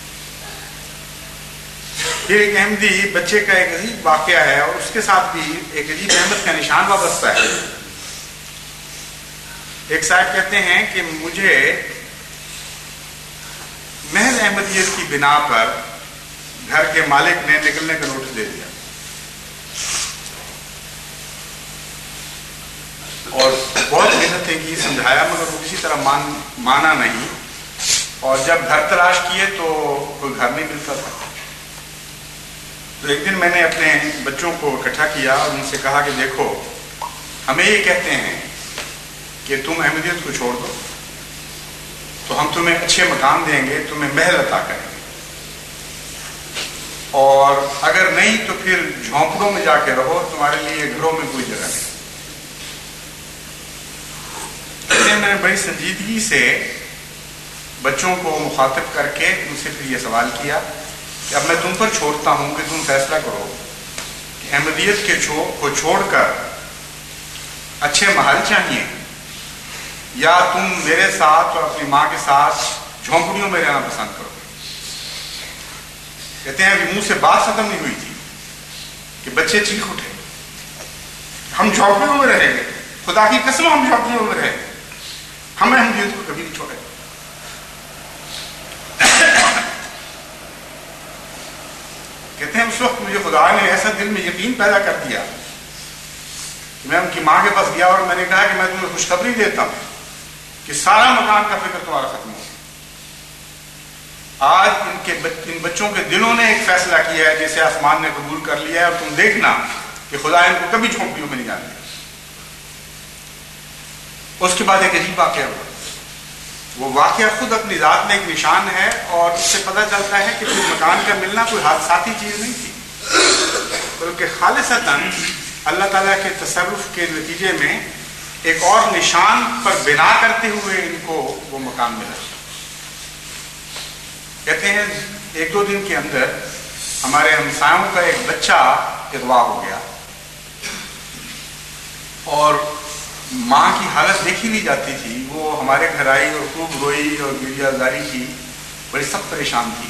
پھر ایک احمدی بچے کا ایک عجیب واقعہ ہے اور اس کے ساتھ بھی ایک عجیب احمد کا نشان وابستہ ہے. ایک صاحب کہتے ہیں کہ مجھے محض احمدیت کی بنا پر گھر کے مالک نے نکلنے کا نوٹس دے دیا اور بہت محنتیں کی, سمجھایا, مگر وہ کسی طرح مان مانا نہیں. اور جب گھر تلاش کیے تو کوئی گھر نہیں ملتا تھا. تو ایک دن میں نے اپنے بچوں کو اکٹھا کیا اور ان سے کہا کہ دیکھو, ہمیں یہ کہتے ہیں کہ تم احمدیت کو چھوڑ دو تو ہم تمہیں اچھے مکان دیں گے, تمہیں محل عطا کریں گے, اور اگر نہیں تو پھر جھونپڑوں میں جا کے رہو, تمہارے لیے گھروں میں کوئی جگہ نہیں. میں نے بڑی سنجیدگی سے بچوں کو مخاطب کر کے ان سے پھر یہ سوال کیا کہ اب میں تم پر چھوڑتا ہوں کہ تم فیصلہ کرو کہ احمدیت کے کو چھوڑ کر اچھے محل چاہیے یا تم میرے ساتھ اور اپنی ماں کے ساتھ جھونپڑیوں میں رہنا پسند کرو. کہتے ہیں ابھی منہ سے بات ختم نہیں ہوئی تھی کہ بچے چیخ اٹھے, ہم جھونپڑیوں میں رہیں گے, خدا کی قسم ہم جھونپڑیوں میں رہیں گے, ہم احمدیت کو کبھی نہیں چھوڑیں. کہتے ہیں اس وقت مجھے خدا نے ایسا دل میں یقین پیدا کر دیا کہ میں ان کی ماں کے پاس گیا اور میں نے کہا کہ میں تمہیں خوشخبری دیتا ہوں کہ سارا مکان کا فکر تمہارا ختم ہو گیا. آج ان کے ان بچوں کے دلوں نے ایک فیصلہ کیا ہے جسے آسمان نے قبول کر لیا ہے, اور تم دیکھنا کہ خدا ان کو کبھی جھونپڑیوں میں نہیں جانے. اس کے بعد ایک عجیب واقعہ ہوا. وہ واقعہ خود اپنی ذات میں ایک نشان ہے, اور اس سے پتہ چلتا ہے کہ پھر مکان کا ملنا کوئی حادثاتی چیز نہیں تھی, بلکہ خالصتاً اللہ تعالیٰ کے تصرف کے نتیجے میں ایک اور نشان پر بنا کرتے ہوئے ان کو وہ مکان ملا. کہتے ہیں ایک دو دن کے اندر ہمارے ہمسایوں کا ایک بچہ اغوا ہو گیا, اور ماں کی حالت دیکھی نہیں جاتی تھی. وہ ہمارے گھر آئی اور خوب روئی اور گریہ زاری کی, بڑی سخت پریشان تھی.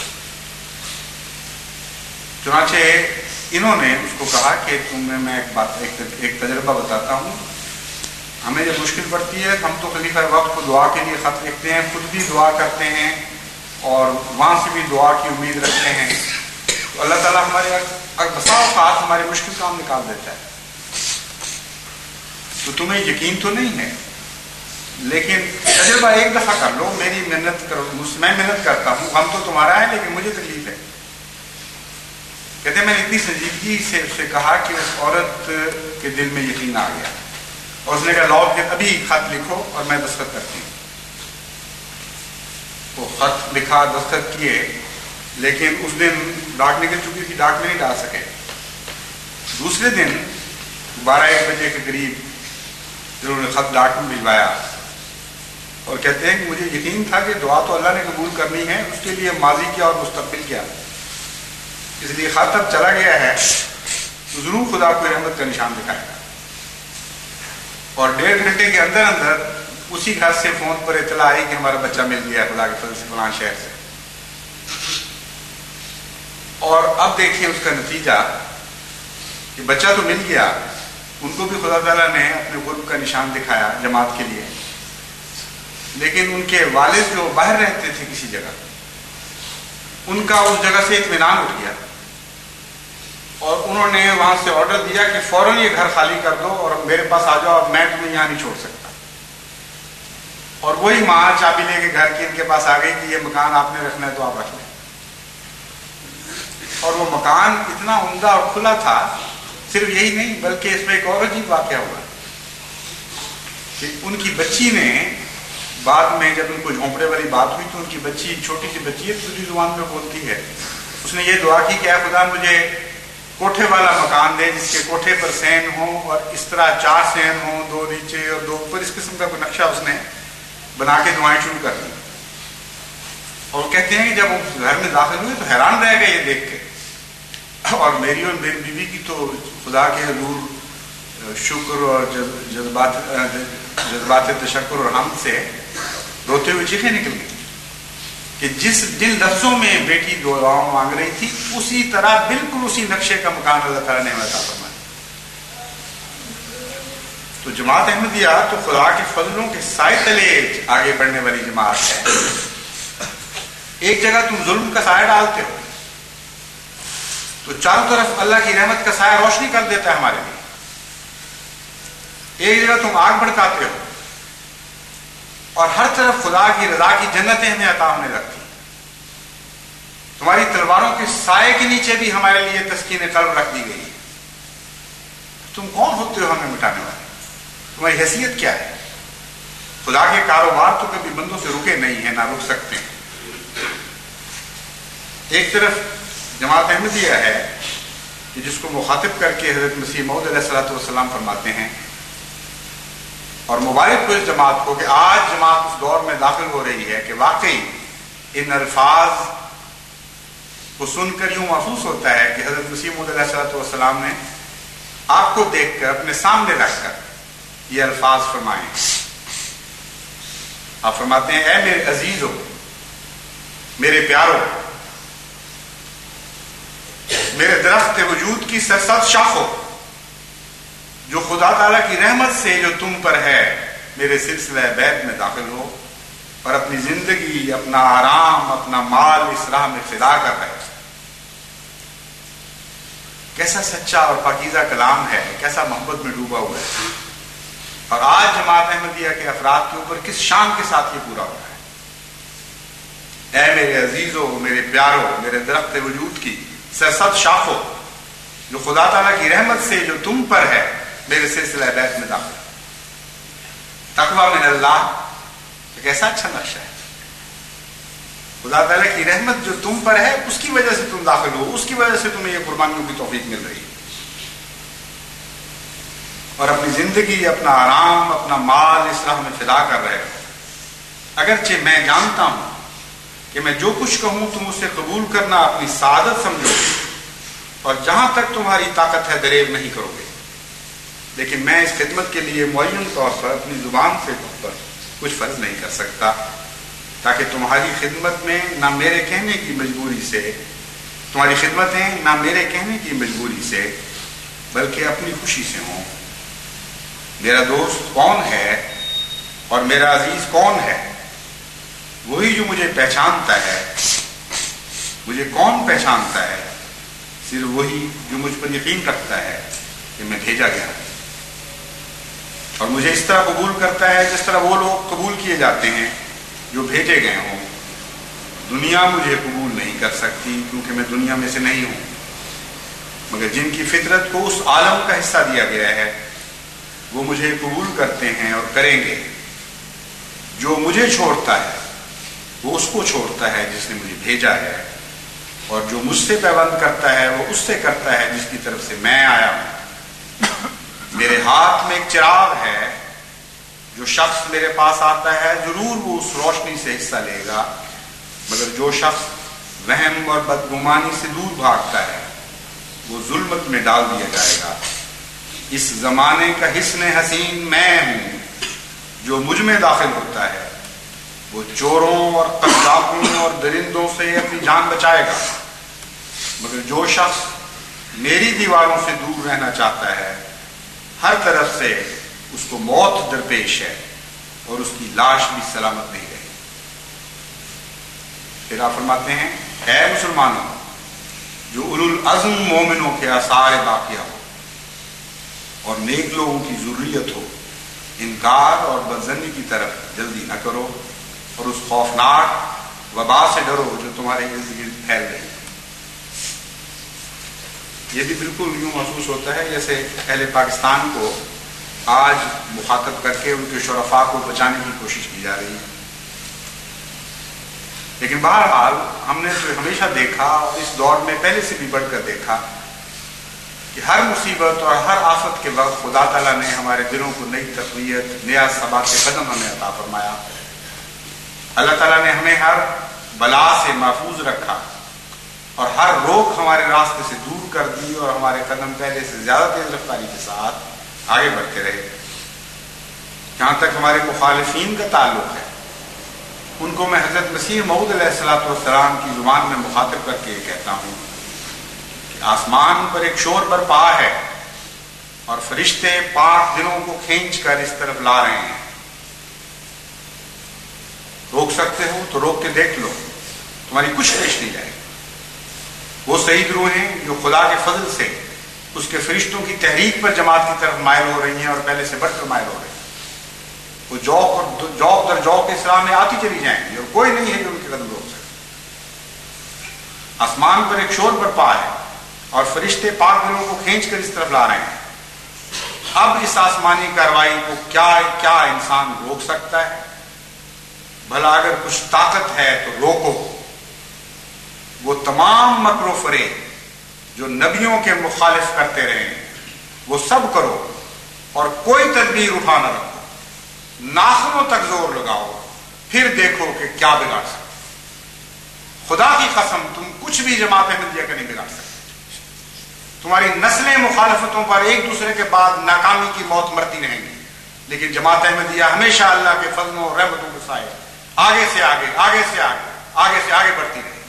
چنانچہ انہوں نے اس کو کہا کہ تمہیں میں ایک بات ایک, ایک تجربہ بتاتا ہوں. ہمیں جب مشکل پڑتی ہے ہم تو خلیفہ وقت کو دعا کے لیے خط لکھتے ہیں, خود بھی دعا کرتے ہیں اور وہاں سے بھی دعا کی امید رکھتے ہیں. تو اللہ تعالیٰ ہمارے بسا اوقات ہمارے مشکل کام نکال دیتا ہے. تو تمہیں یقین تو نہیں ہے, لیکن تجربہ ایک دفعہ کر لو, میری محنت کرو, میں محنت کرتا ہوں, غم تو تمہارا ہے لیکن مجھے تکلیف ہے. کہتے ہیں میں نے اتنی سنجیدگی سے اس سے کہا کہ اس عورت کے دل میں یقین آ گیا, اور اس نے کہا لاؤ کہ ابھی خط لکھو اور میں دستخط کرتی ہوں. وہ خط لکھا, دستخط کیے, لیکن اس دن ڈاک نکل چکی تھی, ڈاک میں نہیں ڈال سکے. دوسرے دن بارہ ایک بجے کے قریب انہوں نے خط ڈاک میں بھجوایا, اور کہتے ہیں کہ مجھے یقین تھا کہ دعا تو اللہ نے قبول کرنی ہے, اس کے لیے ماضی کیا اور مستقبل کیا, اس لیے خط اب چلا گیا ہے تو ضرور خدا کو رحمت کا نشان دکھائے گا. اور ڈیڑھ گھنٹے کے اندر اندر اسی گھر سے فون پر اطلاع آئی کہ ہمارا بچہ مل گیا خدا کے فضل سے فلاں شہر سے. اور اب دیکھیں اس کا نتیجہ کہ بچہ تو مل گیا, ان کو بھی خدا تعالیٰ نے اپنے قرب کا نشان دکھایا جماعت کے لیے, لیکن ان کے والد جو باہر رہتے تھے کسی جگہ, ان کا اس جگہ سے اطمینان اٹھ گیا, اور انہوں نے وہاں سے آرڈر دیا کہ فوراً یہ گھر خالی کر دو اور میرے پاس آ جاؤ, اب میں تمہیں یہاں نہیں چھوڑ سکتا. اور وہی ماں چابی لے کے گھر کی ان کے پاس آ گئی کہ یہ مکان آپ نے رکھنا ہے تو آپ رکھ لیں. اور وہ مکان اتنا عمدہ اور کھلا تھا. صرف یہی نہیں بلکہ اس میں ایک اور عجیب واقعہ ہوا کہ ان کی بچی نے بعد میں جب ان کو جھونپڑے والی بات ہوئی تو ان کی بچی چھوٹی سی بچی ہے دوسری زبان میں بولتی ہے. اس نے یہ دعا کی کہ اے خدا مجھے کوٹھے والا مکان دے جس کے کوٹھے پر سین ہوں اور اس طرح چار سین ہوں, دو نیچے اور دو اوپر, اس قسم کا کوئی نقشہ اس نے بنا کے دعائیں شروع کر دی. اور کہتے ہیں کہ جب وہ گھر میں داخل ہوئے تو حیران رہ گئے یہ دیکھ کے. اور میری اور میری بیوی کی تو خدا کے حضور شکر اور جذبات جذبات تشکر اور حمد سے روتے ہوئے چیخیں نکل گئی کہ جس جن لفظوں میں بیٹی دعاؤں مانگ رہی تھی اسی طرح بالکل اسی نقشے کا مکان اللہ تعالیٰ نے عطا فرمایا. تو جماعت احمدیہ تو خدا کے فضلوں کے سائے تلے آگے بڑھنے والی جماعت ہے. ایک جگہ تم ظلم کا سایہ ڈالتے ہو تو چاروں طرف اللہ کی رحمت کا سایہ روشنی کر دیتا ہے ہمارے لیے. ایک جگہ تم آگ بھڑکاتے ہو اور ہر طرف خدا کی رضا کی جنتیں ہمیں عطا ہونے لگتی. تمہاری تلواروں کے سائے کے نیچے بھی ہمارے لیے تسکین قلب رکھ دی گئی. تم کون ہوتے ہو ہمیں مٹانے والے؟ تمہاری حیثیت کیا ہے؟ خدا کے کاروبار تو کبھی بندوں سے رکے نہیں ہیں, نہ رک سکتے ہیں. ایک طرف جماعت احمدیہ ہے کہ جس کو مخاطب کر کے حضرت مسیح موعود علیہ الصلوۃ والسلام فرماتے ہیں, اور مبارک کو اس جماعت کو کہ آج جماعت اس دور میں داخل ہو رہی ہے کہ واقعی ان الفاظ کو سن کر یوں محسوس ہوتا ہے کہ حضرت مسیح موعود علیہ الصلوۃ والسلام نے آپ کو دیکھ کر اپنے سامنے رکھ کر یہ الفاظ فرمائے. آپ فرماتے ہیں اے میرے عزیزو, میرے پیارو, میرے درخت وجود کی سرسبز شاخوں, جو خدا تعالیٰ کی رحمت سے جو تم پر ہے میرے سلسلہ بیت میں داخل ہو اور اپنی زندگی, اپنا آرام, اپنا مال اس راہ میں فدا کر رہے. کیسا سچا اور پاکیزہ کلام ہے, کیسا محبت میں ڈوبا ہوا ہے. اور آج جماعت احمدیہ کے افراد کے اوپر کس شان کے ساتھ یہ پورا ہو رہا ہے. اے میرے عزیزو, میرے پیارو, میرے درخت وجود کی سرسبز شاخوں, جو خدا تعالیٰ کی رحمت سے جو تم پر ہے میرے سلسلہ بیت میں داخل. تقویٰ من اللہ ایک ایسا اچھا نقشہ ہے. خدا تعالیٰ کی رحمت جو تم پر ہے اس کی وجہ سے تم داخل ہو, اس کی وجہ سے تمہیں یہ قربانیوں کی توفیق مل رہی ہے. اور اپنی زندگی, اپنا آرام, اپنا مال اس راہ میں فدا کر رہے ہو. اگرچہ میں جانتا ہوں کہ میں جو کچھ کہوں تم اسے قبول کرنا اپنی سعادت سمجھو اور جہاں تک تمہاری طاقت ہے دریغ نہیں کرو گے, لیکن میں اس خدمت کے لیے معین طور پر اپنی زبان سے پر کچھ فرض نہیں کر سکتا, تاکہ تمہاری خدمت میں نہ میرے کہنے کی مجبوری سے تمہاری خدمتیں نہ میرے کہنے کی مجبوری سے بلکہ اپنی خوشی سے ہوں. میرا دوست کون ہے اور میرا عزیز کون ہے؟ وہی جو مجھے پہچانتا ہے. مجھے کون پہچانتا ہے؟ صرف وہی جو مجھ پر یقین رکھتا ہے کہ میں بھیجا گیا اور مجھے اس طرح قبول کرتا ہے جس طرح وہ لوگ قبول کیے جاتے ہیں جو بھیجے گئے ہوں. دنیا مجھے قبول نہیں کر سکتی کیونکہ میں دنیا میں سے نہیں ہوں, مگر جن کی فطرت کو اس عالم کا حصہ دیا گیا ہے وہ مجھے قبول کرتے ہیں اور کریں گے. جو مجھے چھوڑتا ہے وہ اس کو چھوڑتا ہے جس نے مجھے بھیجا ہے, اور جو مجھ سے پیوند کرتا ہے وہ اس سے کرتا ہے جس کی طرف سے میں آیا ہوں. میرے ہاتھ میں ایک چراغ ہے, جو شخص میرے پاس آتا ہے ضرور وہ اس روشنی سے حصہ لے گا, مگر جو شخص وہم اور بدگمانی سے دور بھاگتا ہے وہ ظلمت میں ڈال دیا جائے گا. اس زمانے کا حسن حسین میں ہوں, جو مجھ میں داخل ہوتا ہے وہ چوروں اور قذافوں اور درندوں سے اپنی جان بچائے گا, مگر جو شخص میری دیواروں سے دور رہنا چاہتا ہے ہر طرف سے اس کو موت درپیش ہے اور اس کی لاش بھی سلامت نہیں رہی. پھر آپ فرماتے ہیں اے مسلمانوں جو اولو العزم مومنوں کے آثار باقیہ ہو اور نیک لوگوں کی ضروریت ہو, انکار اور بدظنی کی طرف جلدی نہ کرو اور اس خوفناک وبا سے ڈرو جو تمہارے ارد گرد پھیل رہی ہے۔ یہ بھی بالکل یوں محسوس ہوتا ہے جیسے اہل پاکستان کو آج مخاطب کر کے ان کے شرفاء کو بچانے کی کوشش کی جا رہی ہے، لیکن بہرحال ہم نے تو ہمیشہ دیکھا اور اس دور میں پہلے سے بھی بڑھ کر دیکھا کہ ہر مصیبت اور ہر آفت کے وقت خدا تعالیٰ نے ہمارے دلوں کو نئی تقویت، نیا ثبات قدم ہمیں عطا فرمایا۔ اللہ تعالیٰ نے ہمیں ہر بلا سے محفوظ رکھا اور ہر روک ہمارے راستے سے دور کر دی اور ہمارے قدم پہلے سے زیادہ تیز رفتاری کے ساتھ آگے بڑھتے رہے۔ جہاں تک ہمارے مخالفین کا تعلق ہے، ان کو میں حضرت مسیح موعود علیہ الصلوۃ والسلام کی زبان میں مخاطب کر کے کہتا ہوں کہ آسمان پر ایک شور برپا ہے اور فرشتے پاک دلوں کو کھینچ کر اس طرف لا رہے ہیں۔ روک سکتے ہو تو روک کے دیکھ لو، تمہاری کچھ پیش نہیں جائے گی۔ وہ سعید روحیں جو خدا کے فضل سے اس کے فرشتوں کی تحریک پر جماعت کی طرف مائل ہو رہی ہیں اور پہلے سے بڑھ کر مائل ہو رہی ہیں، وہ جوق اور جوق در جوق اسلام میں آتی چلی جائیں گی اور کوئی نہیں ہے جو ان کے قدم روک سکے۔ آسمان پر ایک شور برپا ہے اور فرشتے پاک دلوں کو کھینچ کر اس طرف لا رہے ہیں۔ اب اس آسمانی کارروائی کو کیا کیا انسان روک سکتا ہے؟ بھلا اگر کچھ طاقت ہے تو روکو۔ وہ تمام مکر و فریب جو نبیوں کے مخالف کرتے رہے ہیں وہ سب کرو اور کوئی تدبیر اٹھا نہ رکھو، ناخنوں تک زور لگاؤ، پھر دیکھو کہ کیا بگاڑ سکتے۔ خدا کی قسم تم کچھ بھی جماعت احمدیہ کا نہیں بگاڑ سکتے۔ تمہاری نسلیں مخالفتوں پر ایک دوسرے کے بعد ناکامی کی موت مرتی رہیں گی، لیکن جماعت احمدیہ ہمیشہ اللہ کے فضلوں اور رحمتوں کے سائے آگے سے آگے آگے سے آگے آگے سے آگے بڑھتی رہے۔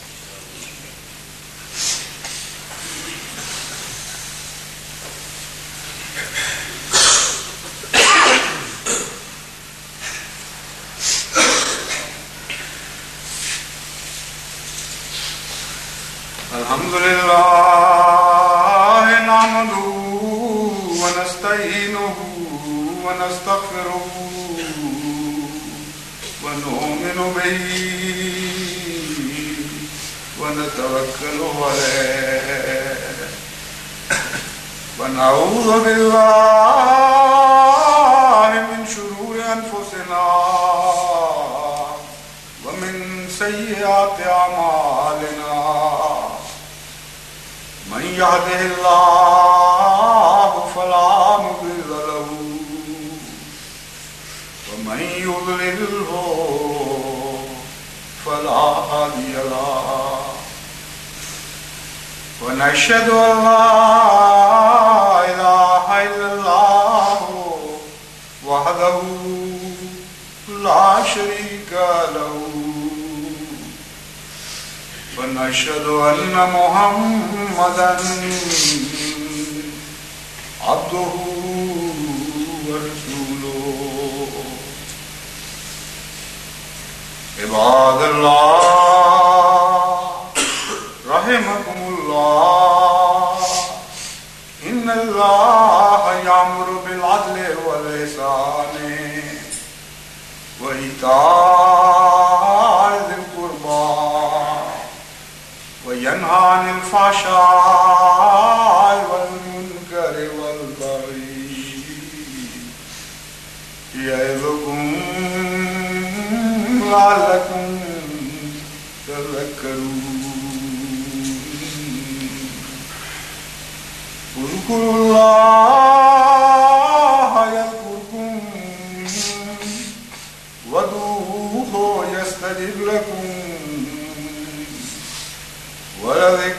الحمدللہ نحمدہ ونستعینہ ونستغفرہ ونؤمن بہ ونتوکل علیہ ونعوذ باللہ من شرور انفسنا ومن سیئات اعمالنا، من يهده الله فلا مضل له ومن يضلله فلا هادي له، ونشهد أن لا إله إلا الله وحده لا شريك له، ونشهد أن محمدا عبده ورسوله۔ عباد الله رحمكم الله، إن الله يأمر بالعدل والإحسان وإيتاء ذي القربى وينهى عن الفحشاء والمنكر والبغي يعظكم لعلكم تذكرون۔ اذكروا الله يذكركم وادعوه يستجب لكم ولذكر